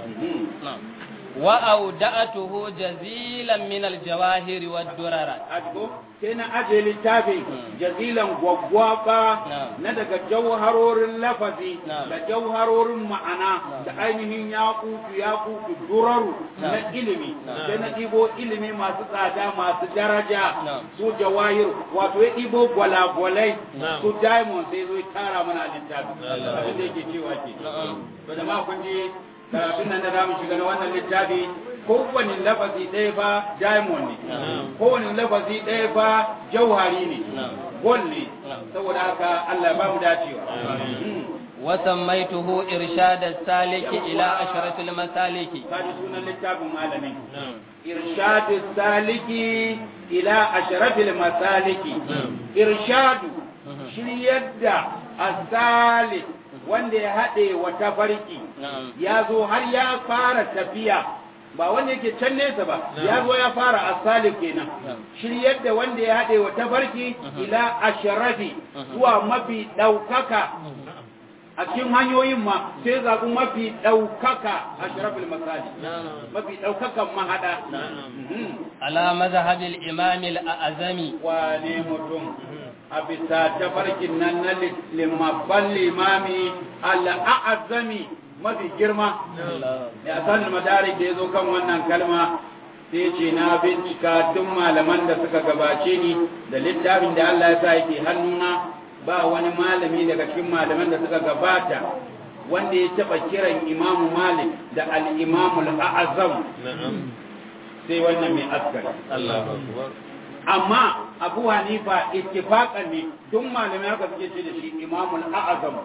wa auda'atuhu jazilan min al-jawahir wad-durarat adko sai na aje littafin jazilan gwaggwaba na daga jauharorin lafazi da jauharorin ma'ana da ainihin yaƙutu yaƙutu duraru na ilimi sai na ɗibo ilimi masu tsada masu daraja su jawahir wato ya ɗibo gwalagwalai su diamond sai zo tara mana littafi abin da yake cewa ke to da ma kun ji karatun nan da za mu shiga na wannan littafi kowane lafazi ɗaya ba diamond ne kowane lafazi ɗaya ba jauhari ne gold ne saboda haka Allah ba mu dacewa وسميته إرشاد السالك إلى أشرة المسالك. kaji sunan littafin malamin irshadu saliki ila ashrafil masaliki. irshadu shiryar da asalik wanda ya haɗe wa tafarki ya zo har ya fara tafiya ba wanda yake can nesa ba ya zo ya fara asalik kenan shiryar da wanda ya haɗe wa tafarki ila ashrafi zuwa mafi ɗaukaka a cikin hanyoyin ma sai zaɓi mafi ɗaukaka a sharafin masali mafi ɗaukakan mahaɗa ala mazhabil imamil a'azami. wane mutum a bisa tafarkin nan na limabban limami al'azami mafi girma ya san madari da ya zo kan wannan kalma sai ce na bincika tun malaman da suka gabace ni da littafin da Allah ya sa yake hannuna ba wani malami daga cikin malaman da suka gabata wanda ya taba kiran imamu malik da al-imamu al-a'azam sai wannan mai askari amma abu hanifa ittifaqan ne duk malamai haka suke ce da shi imamu al-a'azam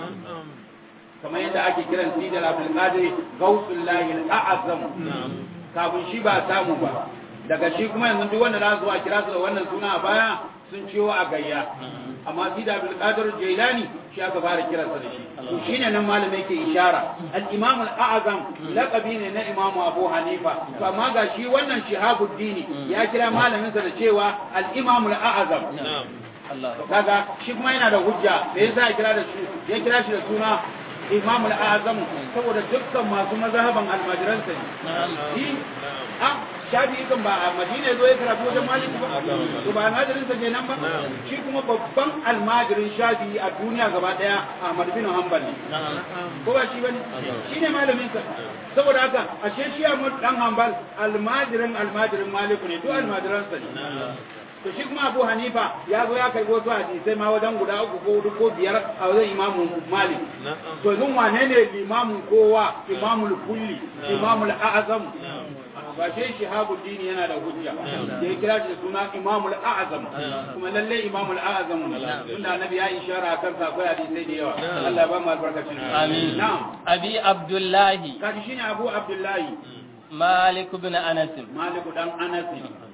kamar yadda ake kiran sidar abdul qadir gausullahi al-a'azam kafin shi ba samu ba daga shi kuma yanzu duk wanda za su a kira su da wannan suna a baya sun ciwo a gayya amma shi da Abdul Qadir Jailani shi aka fara kiransa da shi to shine nan malamai ke ishara al-Imam al-A'zam laqabi ne na Imam Abu Hanifa to amma ga shi wannan Shihabuddin ya kira malamin sa da cewa al-Imam al-A'zam Allah kaga shi kuma yana da hujja da yasa ya kira da shi ya kira shi da suna Imam al-A'zam saboda dukkan masu mazhaban almajiransa ne a shafi kan ba a Madina zo ya karatu wajen Maliki ba to ba almajirin sa kenan ba shi kuma babban almajirin shafi a duniya gaba daya Ahmad bin Hanbal ne ko ba shi bane shine malamin sa saboda haka ashe shi Ahmad dan Hanbal almajirin almajirin Malik ne to almajiran sa ne to shi kuma Abu Hanifa ya zo ya kai wasu hadisai ma wajen guda uku ko hudu ko biyar a wajen Imamu Malik to yanzu wane ne limamin kowa imamul kulli imamul a'zam ba shi Shihabuddin yana da hujja da ya kira shi da suna Imamul A'zam kuma lalle Imamul A'zam tunda Annabi ya ishara kan sa akwai hadisai da yawa Allah ya ba mu albarkacin amin na'am Abi Abdullahi kaji shine Abu Abdullahi Malik ibn Anas Malik dan Anas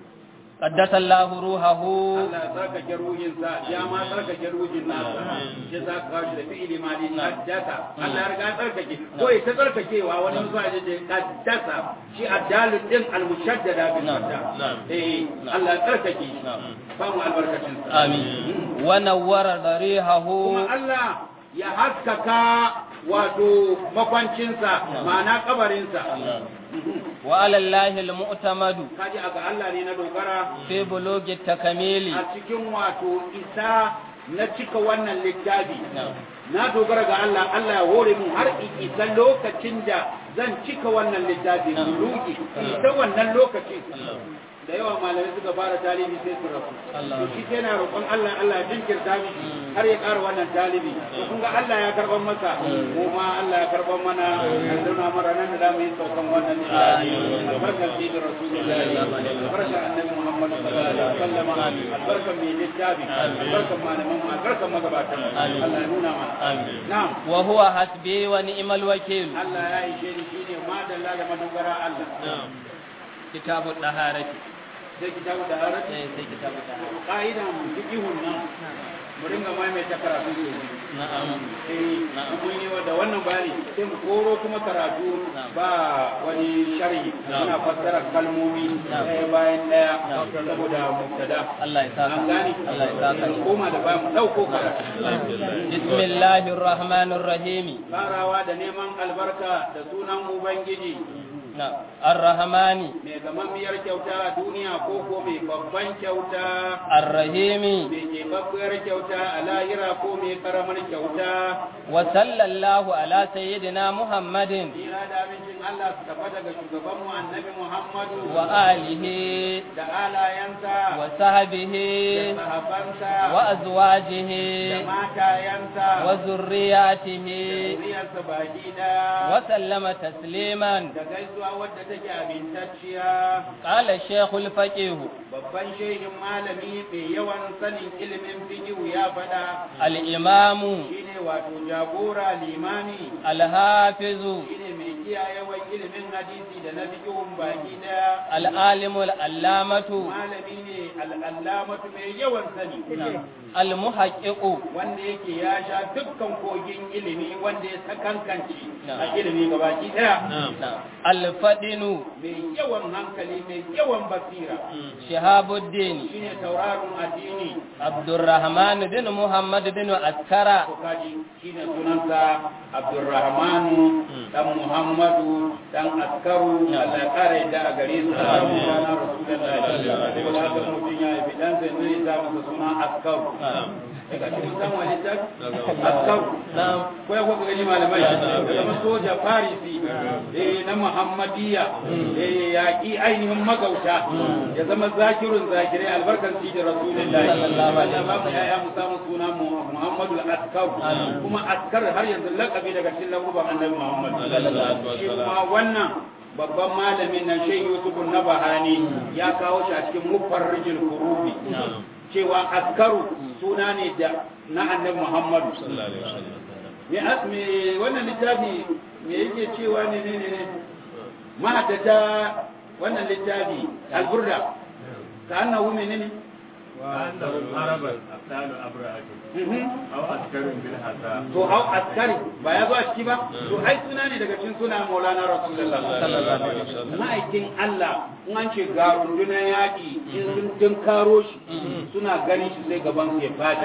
قدس الله روحه Allah sarkake ruhinsa ya ma sarkake ruhin nasa ya za ka kashi da fi'ili mali qaddasa Allah ya riga sarkake ko ya ta sarkakewa wani musa ya ce qaddasa shi addalun din almushaddada bil madda eh Allah ya sarkake ba mu albarkacin amin wa nawwara darihahu kuma Allah ya haskaka wato makwancinsa ma'ana kabarinsa wa ala Allahi al-mu'tamadu kaji aga Allah ne na dogara fi bulugi takamili a cikin wato isa na cika wannan littafi na dogara ga Allah Allah ya hore mu har isa lokacin da zan cika wannan littafi bulugi ita wannan lokacin da yawa malamai suka fara talibi sai su rafu to shi sai na roƙon Allah Allah ya jinkirta mishi har ya ƙara wannan talibi to kun ga Allah ya karban masa mu ma Allah ya karban mana nuna mara nan da mu yi saukan wannan talibi barkan sai da rasulullahi barkan annabi Muhammad sallallahu alaihi wasallam barkan mai littafi barkan malaman mu barkan magabatan Allah ya nuna mana na'am wa huwa hasbi wa ni'mal wakil Allah ya yi shi shine madalla da madogara Allah na'am kitabud daharati sai kitabu da harar sai sai kitabu da ƙa'idan fiqihun nan mu ringa maimaita karatu ne na'am eh mun yi da wannan bayani sai mu koro kuma karatu ba wani sharhi muna fassara kalmomi ɗaya bayan ɗaya saboda mubtada Allah ya saka Allah ya saka koma da bayan mu dauko karatu bismillahir rahmanir rahim farawa da neman albarka da sunan ubangiji Ar-Rahmani mai gamammiyar kyauta a duniya ko ko mai babban kyauta Ar-Rahimi mai kebabbiyar kyauta a lahira ko mai karamar kyauta wa sallallahu ala sayyidina Muhammadin ila da amincin Allah su tabbata ga shugaban mu annabi Muhammadu wa alihi da alayansa wa sahbihi da sahabansa wa azwajihi da matayansa wa zurriyatihi zuriyarsa baki da wa sallama tasliman. da gaisuwa wadda take abintacciya. Qala shaykhul faqih Babban shehin malami mai yawan sanin ilimin fiqhu ya faɗa al-imamu shine wato jagora limami al-hafizu shine mai kiyayewan ilimin hadisi da na fiqhun baki daya. al-alimu al-allamatu Malami ne al'allamatu mai yawan sani al-muhaqqiqu wanda yake ya sha dukkan kogin ilimi wanda ya sakankance Na'am. a ilimi gabaki daya. al-fadinu Mai yawan hankali mai yawan basira shihabuddin shine tauraron addini. abdurrahman bin muhammad bin askara Ko kaji shine sunansa Abdurrahmanu dan Muhammadu dan Askaru. Allah ya kare da a gare su da Rasulullah Rasulullahi. Ko haka mutum ya yi dan sai zai sa masa suna Askaru. Daga cikin san wani tak Askaru. na'am Ko ya kuka gani malamai da zama soja Farisi eh na Muhammadiyya eh yaki ainihin magauta ya zama zakirun zakirai albarkan shi da Rasulullahi sallallahu alaihi wasallam. Ya mu samu suna Muhammadu al-Askar kuma Askar har yanzu lakabi daga cikin lakuban Annabi Muhammad shi kuma wannan babban malamin nan Sheikh Yusuf Nabahani ya kawo shi a cikin Mufarrijul Qurubi cewa Askaru suna ne da na Annabi Muhammad sallallahu alaihi wasallam. Me asme wannan littafi me yake cewa ne ne ne mahaddata wannan littafi al-Burda ka annahu menene وأنه العرب أبطال أبرهة أو أذكر بالحسا to au askari ba ya zo a ciki ba to ai suna ne daga cikin suna Maulana Rasulullah sallallahu alaihi wasallam. Ma'aikin Allah in an ce ga rundunar yaƙi in sun tun karo shi suna gani shi sai gaban su ya fadi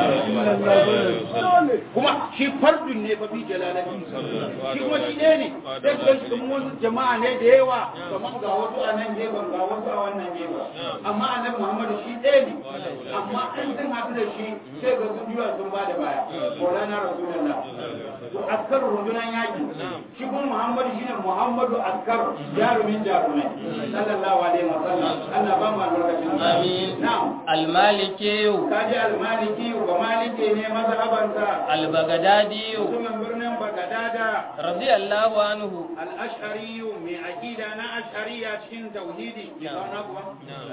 kuma shi fardun ne fa bi jalalati shi kuma shi ɗaya ne sai ga shi mun jama'a ne da yawa kamar ga wasu a nan gefen ga wasu a wannan gefen amma annabi Muhammadu shi ɗaya ne amma an sun haɗu da shi sai ga sun juya sun ba da baya Maulana Rasulullah to askar rundunar yaƙi shi kuma Muhammadu shine Muhammadu askar jarumin jarumai sallallahu alaihi wasallam. Allah ba mu albarkacin amin na'am al-maliki kaji al-maliki ba maliki ne mazhabansa al-baghdadi mutumin birnin Bagdada radiyallahu anhu al-ash'ari mai aqida na ash'ariya cikin tauhidi ya kawo na kuwa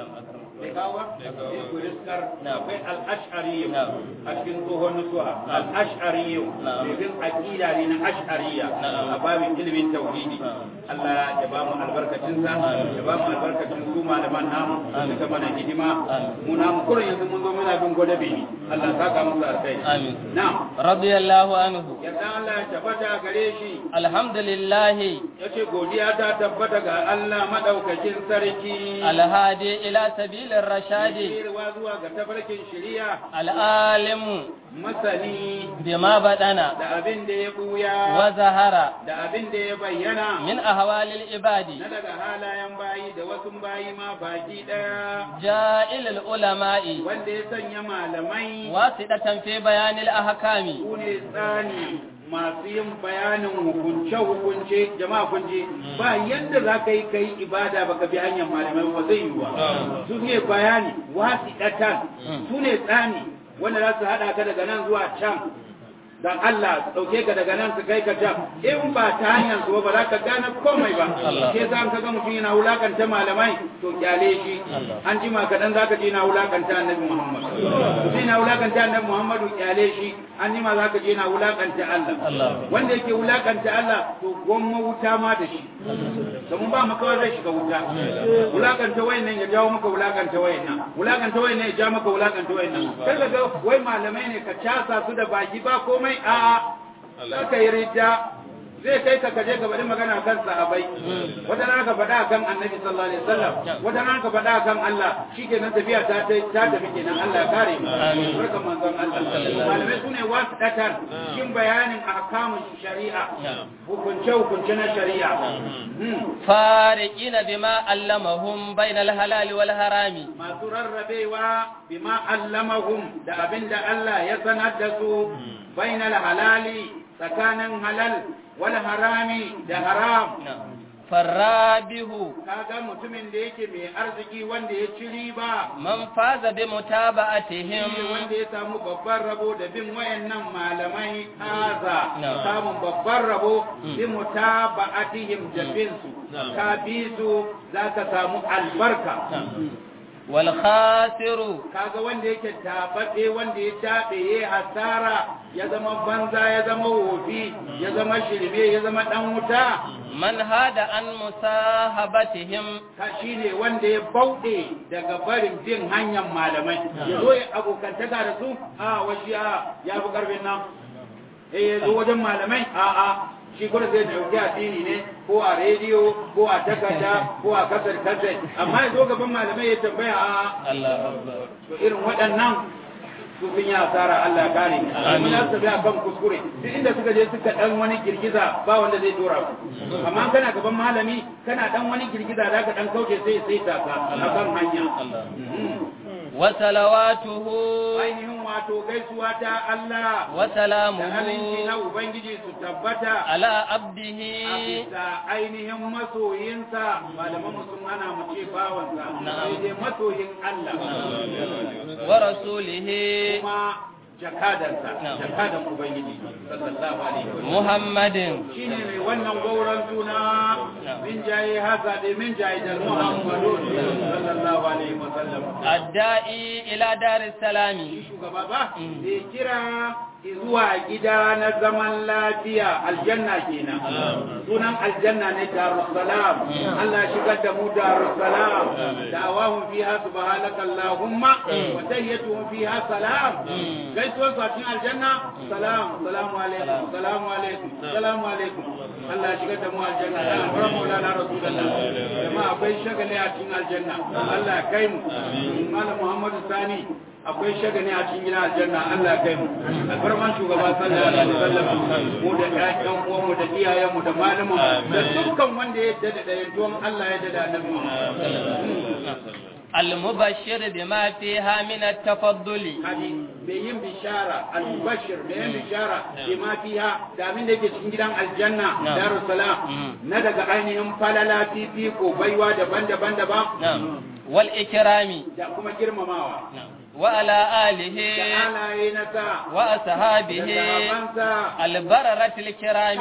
ya kawo ba ya kuriskar akwai al-ash'ari a cikin tsohon nusuwa al-ash'ari mai bin aqida ne na ash'ariya a babin ilimin tauhidi. Allah ya ba mu albarkacinsa ya ba mu albarkacin su malaman namu suka mana hidima mu namu kurin yanzu mun zo muna bin gwadabe ne. Allah saka musu alkai amin na'am radiyallahu anhu yadda Allah ya tabbata gare shi alhamdulillah yace godiya ta tabbata ga Allah madaukakin sarki alhadi ila sabilir rashadi shirwa zuwa ga tafarkin shari'a al'alim masani bima badana da abin da ya buya wa zahara da abin da ya bayyana min ahwalil ibadi na daga halayen bayi da wasu bayi ma baki daya ja'ilul ulama'i wanda ya sanya malamai wasidatan fi bayanil ahkami su ne tsani masu yin bayanin hukunce-hukunce jama'a kunje ba yadda za ka yi ka yi ibada baka bi hanyar malamai ba zai yi wa su ne bayani wasiɗatan su ne tsani wanda za su haɗa ka daga nan zuwa can dan Allah dauke ka daga nan su kai ka can in ba ta hanyar su ba za ka gane komai ba ke za ka ga mutum yana wulakanta malamai to kyale shi an ji ma kadan zaka ji na wulakanta annabi Muhammad mutum yana wulakanta annabi Muhammadu kyale shi an ji ma zaka ji na wulakanta Allah wanda yake wulakanta Allah to gwamma wuta ma da shi domin ba maka zai shiga wuta wulakanta wayannan ya jawo maka wulakanta wayannan wulakanta wayannan ya jawo maka wulakanta wayannan kai ga wai malamai ne ka casa su da baki ba komai mai a za ka yi rita zai kai ka kaje ka bari magana kan sahabai wata rana ka faɗa kan annabi sallallahu alaihi wasallam wata rana ka faɗa kan Allah shikenan tafiya ta ta tafi kenan Allah ya kare mu barkan manzon Allah malamai sune wasu datar cikin bayanin ahkamun shari'a hukunce hukunce na shari'a fariqina bima allamahum bainal halal wal harami masu rarrabewa bima allamahum da abinda Allah ya sanar da su bainal halali tsakanin halal wal harami da haram farrabihu kaga mutumin da yake mai arziki wanda ya ci riba man faza bi mutaba'atihim shine wanda ya samu babban rabo da bin wayannan malamai haza samun babban rabo bi mutaba'atihim da bin su ka bi su zaka samu albarka wal khasiru kaga wanda yake tabade wanda ya tabe yayi hasara ya zama banza ya zama wofi ya zama shirme ya zama dan wuta man hada an musahabatihim ka shine wanda ya bauɗe daga barin bin hanyar malamai ya zo ya abokantaka da su a washi a ya fi karfin nan eh ya zo wajen malamai a a shi kuma zai dauki addini ne ko a rediyo ko a takarda ko a kasar kasar amma ya zo gaban malamai ya tambaya a Allah to irin waɗannan su sun yi asara Allah ya kare amma za su tafi akan kuskure duk inda suka je suka dan wani girgiza ba wanda zai dora su amma kana gaban malami kana dan wani girgiza za ka dan kauce sai sai ta ka akan hanya wa salawatuhu ainihin wato gaisuwa ta Allah wa salamuhu da aminci na ubangiji su tabbata ala a abdihi bisa ainihin masoyinsa malaman sun hana mu ce bawansa sai dai masoyin Allah wa rasulihi kuma jakadansa jakadan ubangiji sallallahu alaihi wasallam muhammadin shine mai wannan gauran suna min jaye haka da min jaye da muhammadun sallallahu alaihi wasallam adda'i ila daris salami shugaba ba da kira zuwa gida na zaman lafiya aljanna kenan sunan aljanna ne darussalam Allah shigar da mu darussalam da'awahum fiha subhanaka allahumma wa tahiyyatuhum fiha salam gaisuwar su a cikin aljanna salam salamu alaikum salamu alaikum salamu alaikum Allah shigar da mu aljanna da alfarar maulana rasulullah jama'a akwai shagali a cikin aljanna Allah ya kai mu malam Muhammadu Sani akwai shagani a cikin gidan aljanna Allah ya kai mu alfarman shugaba sallallahu alaihi wasallam mu da ƴaƴan uwan mu da iyayen mu da malaman da dukkan wanda ya yarda da dayantuwan Allah ya yarda da annabi المبشر بما فيها من التفضل hadi bai yin bishara al-mubashir bai yin bishara bima fiha da min da yake cikin gidan aljanna darus salam na daga ainihin falala fifi ko baiwa daban-daban daban wal ikrami da kuma girmamawa وعلى آله وأصحابه البررة الكرام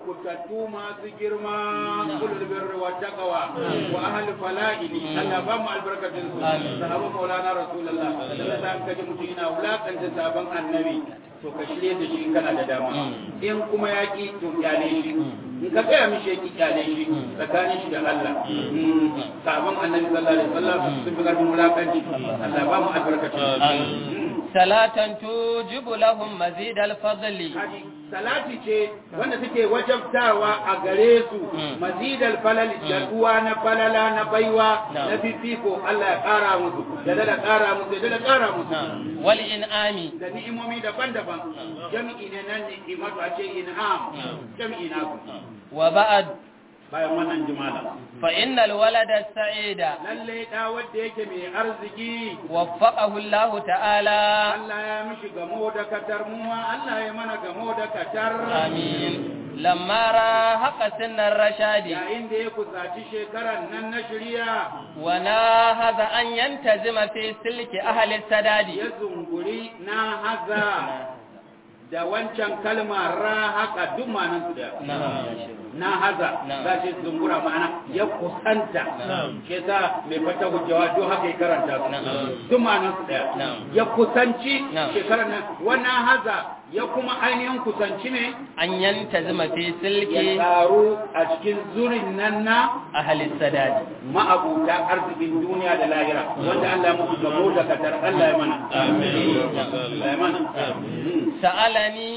وأهل فلائل الله بام البركة صحابة مولانا رسول الله الله كجمتين أولاك أنت سابن النبي to ka shirye da shi kana da dama in kuma ya ki to kyale shi in ka gaya mishi ya ki kyale shi tsakanin shi da Allah sabon annabi sallallahu alaihi wasallam sun fi karfin wulakanci Allah ba mu albarkacin salatan tujibu lahum mazid al-fadli salati ce wanda suke wajabtawa a gare su mazid al-falal da duwa na falala na baiwa na fifiko Allah ya kara musu da da kara musu da da kara musu wal in'ami da ni'imomi daban-daban jami'i ne nan ni'imatu a ce in'am jami'i na ku wa ba'd bayan wannan jimala fa innal walada sa'ida lalle da wanda yake mai arziki waffaqahu Allah ta'ala Allah ya mishi gamo da katar mu Allah ya mana gamo da katar amin lamma rahaqa sinnar rashadi yayin da ya kusaci shekaran nan na shari'a wa na hadha an yantazima fi silki ahli sadadi ya zunguri na haza da wancan kalma rahaqa duk ma'anar su da na haza za shi zungura ma'ana ya kusanta ke sa mai fata hujjawa duk haka ya karanta su duk ma'anar su daya ya kusanci shekarar nan wannan haza ya kuma ainihin kusanci ne an yanta zama fi silki ya taru a cikin zurin nan na ahalin sadadi ma'abuta arzikin duniya da lahira wanda Allah ya musu gabo da kadar Allah ya mana Allah ya mana sa'alani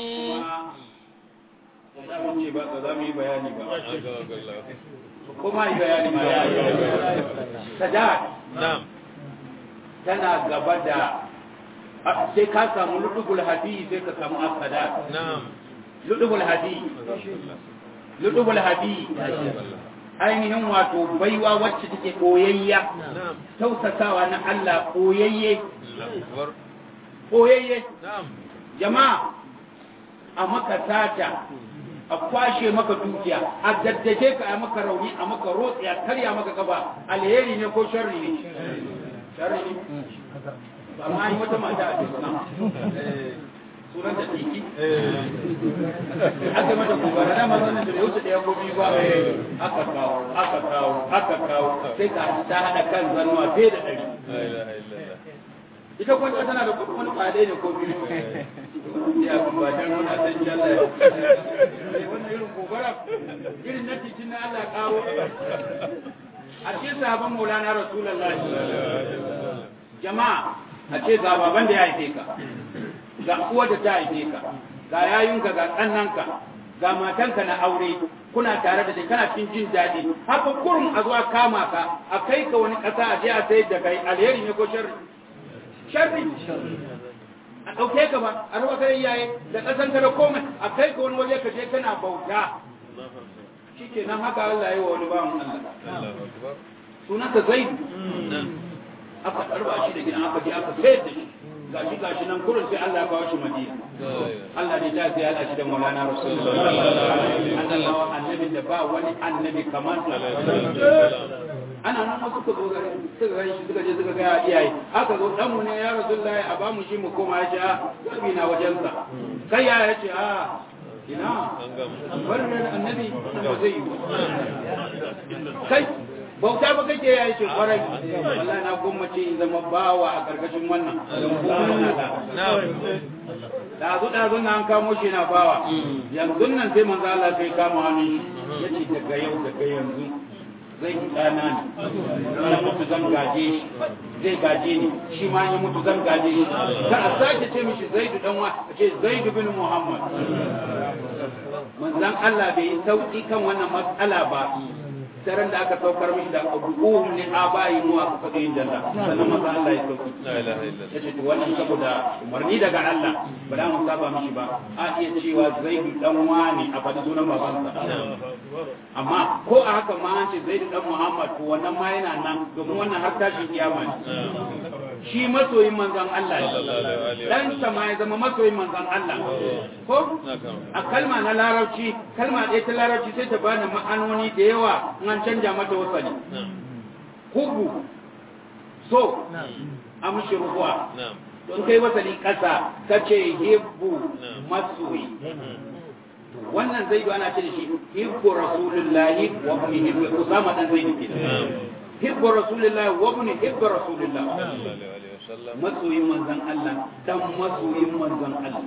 ce ba za mu yi bayani ba kuma yi bayani ma ya yi sadat tana gaba da sai ka samu ludubul hadi sai ka samu asadat ludubul hadi ludubul hadi ainihin wato baiwa wacce take koyayya tausasawa na Allah koyayye koyayye jama'a a maka sata a kwashe maka dukiya a daddake ka a maka rauni a maka rotsi a karya maka gaba alheri ne ko sharri ne sharri ne amma yi wata mata a cikin sunan da tiki aka mata kubara da mazanin da yau da ya gobi ba aka kawo aka kawo aka kawo sai ka ta hada kan zannuwa fiye da ɗari ita kwanta tana da wani kwade ne ko biyu ya kuma dan wani san jalla wannan irin kubara irin na titin na Allah kawo a cikin sahaban Maulana Rasulullahi jama'a a ce ga baban da ya haife ka ga uwa da ta haife ka ga yayunka ga kannanka ga matanka na aure kuna tare da kana cikin jin daɗi haka kurum a zuwa kama ka a kai ka wani ƙasa a je a sayar da kai alheri ne ko sharri sharri a ɗauke ka ba a raba kai iyaye da ƙasan ka da komai a kai ka wani waje ka je kana bauta shikenan haka Allah ya yi wa wani bawan Allah sunanka Zaid aka karba shi da gidan aka je aka sayar da shi gashi gashi nan kurin sai Allah ya kawo shi Madina Allah ne ta sai Allah shi da Maulana Rasulullahi Allah annabin da ba wani annabi kamar sa ana nan wasu suka zo suka ga shi suka je suka ga iyaye aka zo dan mu ne ya Rasulullahi a ba mu shi mu koma ya ce a na wajen sa kai ya ya ce a ina wannan annabi ba zai yi kai bauta ba kake yayi ce kwarai wallahi na gwammace in zama bawa a karkashin wannan da zu da zun an kamo shi na bawa yanzu nan sai manzo Allah sai kama hannun shi yace daga yau daga yanzu zai dana ne ya mutu zan gaje shi zai gaje ni shi ma ya mutu zan gaje shi ka a sake ce mishi Zaidu dan wa ce Zaidu bin Muhammad manzon Allah bai yi sauki kan wannan matsala ba daren da aka saukar mishi da abubuwan ne a bayi mu aka faɗi yin janna sannan masa Allah ya sauki ya ce to wannan saboda umarni daga Allah ba da mu saba mishi ba a iya cewa Zaidu dan wani a faɗi sunan babansa amma ko a haka ma an ce Zaidu dan Muhammad to wannan ma yana nan domin wannan har tashin kiyama ne shi masoyin manzon Allah ne dan sa ma ya zama masoyin manzon Allah ko a kalma na larabci kalma ɗaya ta larabci sai ta bani ma'anoni da yawa an canja mata wasali hubu so amshi ruwa don kai wasali kasa kace hibbu masoyi wannan zaidu ana ce da shi hibbu rasulullahi wa ibn hibbu usama dan zaidu ke hibbu rasulullahi wa ibn hibbu rasulullahi masoyin manzon Allah dan masoyin manzon Allah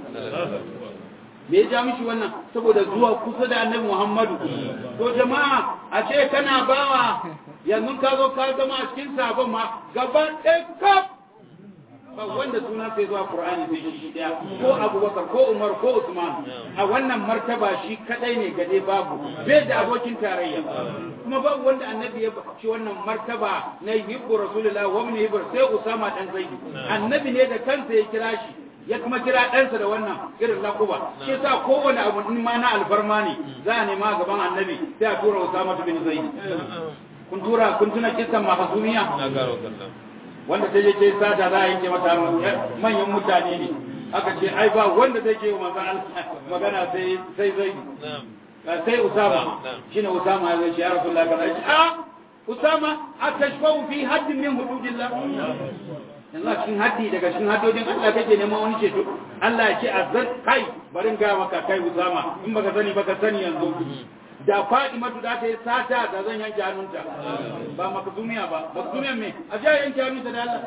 me ya ja mishi wannan saboda zuwa kusa da annabi Muhammadu to jama'a a ce kana bawa yanzu ka zo ka zama a cikin sabon ma gaban ɗaya kaf ba wanda suna sai zuwa Qur'ani sai shi daya ko Abubakar ko Umar ko Usman a wannan martaba shi kadai ne gade babu bai da abokin tarayya kuma babu wanda annabi ya ci wannan martaba na hibbu rasulullahi wa min hibbu sai Usama dan Zaid annabi ne da kansa ya kira shi ya kuma kira ɗansa da wannan irin lakuba shi sa kowane abu in ma na alfarma ne za a nema gaban annabi sai a tura Usama bin Zaid kun tura kun tuna kisan mahasumiya wanda ta je ce sata za a yanke mata manyan mutane ne aka ce ai ba wanda zai ke manzon magana sai sai Zaid sai Usama shine Usama ya zai ya Rasulullahi kaza ya ce a Usama atashfau fi haddin min hududillah yanzu a cikin haddi daga cikin haddodin Allah kake neman wani ceto Allah ya ce azzar kai barin ga maka kai Usama in baka sani baka sani yanzu da Fatima da ta yi sata da zan yanke hannunta ba makzumiya ba makzumiya me a je yanke hannunta da Allah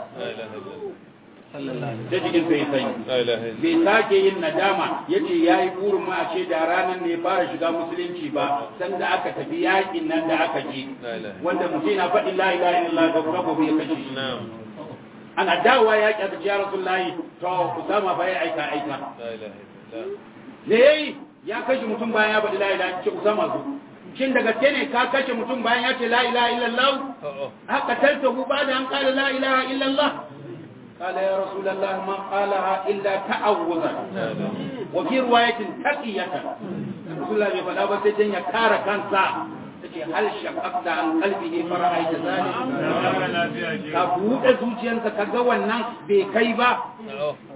da cikin sai sai bai sake yin nadama yace yayi burin ma a ce da ranar ne fara shiga musulunci ba san da aka tafi yakin nan da aka je wanda mutum na faɗi la ilaha illallah da kuma bai kashe shi ana dawowa ya ƙyata ya Rasulullahi to Usama ba ya aika aika ne yayi ya kashe mutum bayan ya faɗi la ilaha ce Usama zo shin da gaske ne ka kashe mutum bayan ya ce la ilaha illallah haka taltahu ba da an qala la ilaha illallah qala ya Rasulullah ma qalaha illa ta'awuza wa fi riwayatin taqiyatan Rasulullah bai faɗa ba sai dan ya kare kansa take hal shaqaqta an qalbihi fara'aita zalik ka buɗe zuciyarka ka ga wannan bai kai ba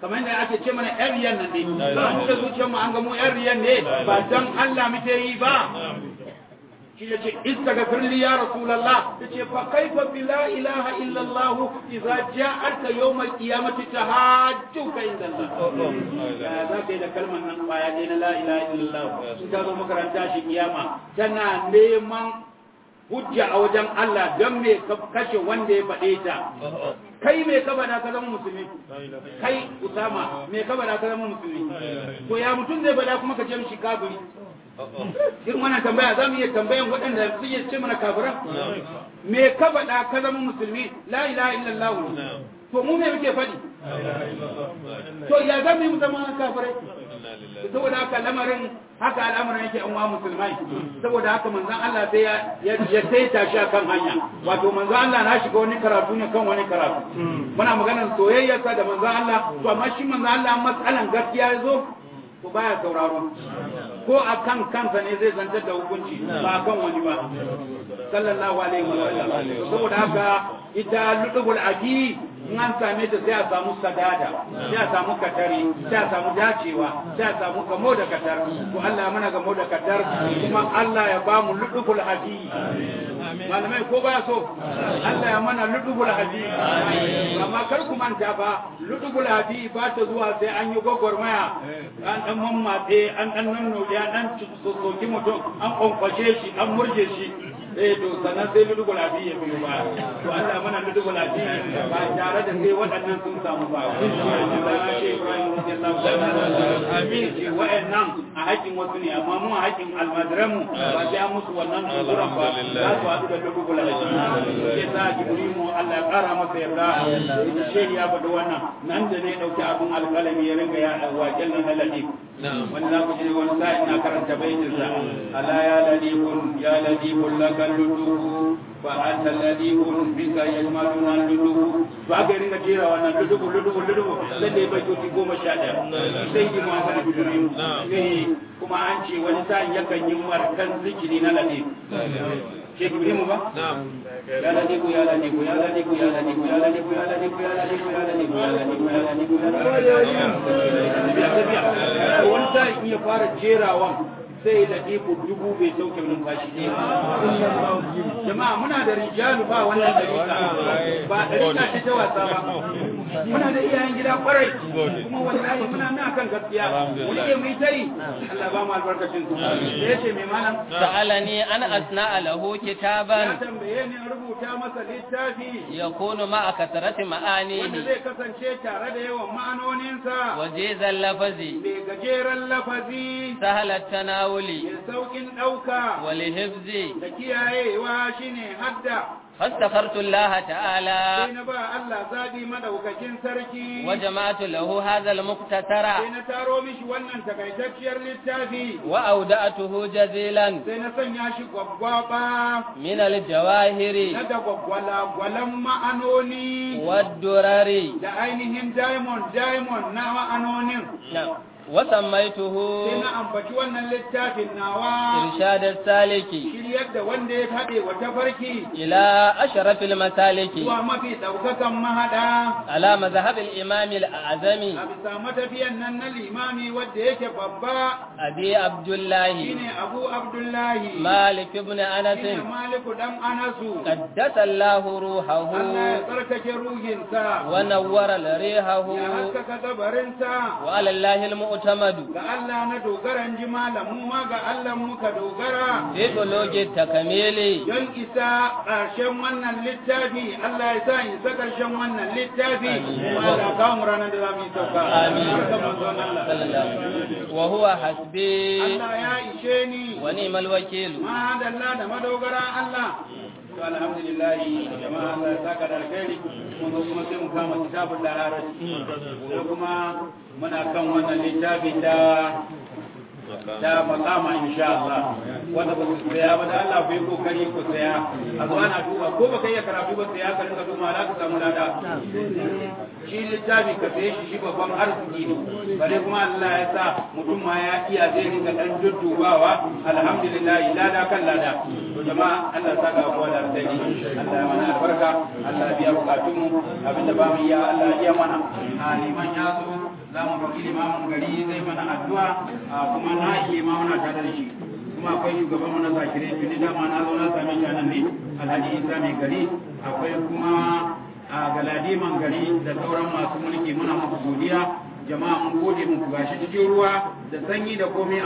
kamar yadda ake ce mana yan riyan nan ne ba mu da zuciyar mu an ga mu yan riyan ne ba dan Allah muke yi ba shi yace istaghfir li ya rasulullah yace fa kaifa bi la ilaha illa allah idza ja'aka yawm al-qiyamati tahajjuka inda allah ya za ka yi da kalmar nan baya dai na la ilaha illa allah in ka zo makaranta shi kiyama tana neman hujja a wajen Allah don me ka kashe wanda ya faɗe ta kai me ka bada ka zama musulmi kai Usama me ka bada ka zama musulmi to ya mutum zai bada kuma ka ce mishi kafiri irin wannan tambaya za mu iya tambayan waɗanda suke ce mana kafiran me ka bada ka zama musulmi la ilaha illallah to mu me muke faɗi to ya za mu yi mu zama kafirai saboda haka lamarin haka al'amarin yake an wa musulmai saboda haka manzon Allah sai ya ya saita shi akan hanya wato manzon Allah na shiga wani karatu ne kan wani karatu muna maganar soyayyarsa da manzon Allah to amma shi manzon Allah matsalan gaskiya yazo to baya sauraro ko akan kansa ne zai zantar da hukunci ba akan wani ba sallallahu alaihi wasallam saboda haka ita ludubul aki in an same ta sai a samu sadada sai a samu katari sai a samu dacewa sai a samu gamo da katar to Allah mana gamo da katar kuma Allah ya ba mu ludubul hadi malamai ko ba so Allah ya mana ludubul hadi amma kar ku manta ba ludubul hadi ba ta zuwa sai an yi gogormaya an dan mammatse an dan nanno ya dan soki mutum an konkwashe shi an murje shi eh to sanan sai ludugul abi ya biyo ba to Allah mana ludugul abi ba tare da sai waɗannan sun samu ba amin ce wa'annan a haƙin wasu ne amma mu a haƙin almadiramu ba sai an musu wannan tsoron ba za su haɗu da ludugul abi ya sa jibrimu Allah ya ƙara masa yarda ita ce ya faɗi wannan nan da ne ɗauki abin alƙalami ya ringa ya wajen nan na latif wani za ku ji wani sa'in na karanta baitinsa ala ya ladifun ya ladifun laka اللدوب فأنت الذي بك يجمعنا اللدوب فأكيد نجيرا وانا اللدوب اللدوب اللدوب لدي بيتوتي قوم الشادع سيدي محمد بجريم كما أنشي ونسان يكن يمر كان ذكرين لدي شيخ إبراهيم با يا لديكو يا لديكو يا لديكو يا لديكو يا لديكو يا لديكو يا لديكو يا لديكو يا لديكو يا لديكو يا لديكو ونسان يفار جيرا sai da iko dubu bai sauke numfashi ne jama'a muna da rijalu ba wannan dariƙa ba dariƙa ce ta wasa ba muna da iyayen gida kwarai kuma wallahi muna nan akan gaskiya mu rike mu tai Allah ba mu albarkacin su sai yace mai malam sa'alani an asna lahu kitaban ya tambaye ni rubuta masa littafi yakunu ma'a kasrati ma'anihi wanda zai kasance tare da yawan ma'anoninsa wajizal lafazi bai gajeren lafazi sahalat tanawuli ya saukin dauka wal hifzi da kiyayewa shine hadda فاستغفرت الله تعالى وجمعت له هذا المقتتر وأودعته جزيلا من الجواهر والدرر وسميته إرشاد السالك إلى أشرف المسالك على مذهب الإمام الأعظم أبي عبد الله مالك بن أنس قدس الله روحه ونور ريحه وعلى الله المؤمن mu'tamadu ga Allah na dogaran ji malamu ma ga Allah muka dogara bi bulugi takamili don isa ƙarshen wannan littafi Allah ya sa isa ƙarshen wannan littafi kuma da kawo ranar da zamu yi sauka amin wa huwa hasbi Allah ya ishe ni wa ni'mal wakil ma dalla da madogara Allah to alhamdulillah jama'a Allah ya saka da alkhairi mun kuma sai mu kama kitabul laharat sai kuma muna kan wannan littafi da da makama insha Allah wanda ba ku saya ba da Allah ku yi kokari ku saya a zo ana duba ko baka iya karatu ba saya ka rinka duba za ka samu lada shi littafi ka saye shi shi babban arziki ne bare kuma Allah ya sa mutum ma ya iya zai rinka dan duddubawa alhamdulillah lada kan lada to jama'a Allah saka ku da alheri Allah ya mana albarka Allah ya biya bukatun mu abinda ba mu iya Allah ya mana aliman ya zo za mu roƙi limamin gari zai mana addu'a kuma na limamu na tare da shi kuma akwai shugabanmu na zakirai tuni dama na zo na same shi nan ne alhaji isa mai gari akwai kuma a galadiman gari da sauran masu mulki muna muku godiya jama'a mun gode muku gashi cikin ruwa da sanyi da komai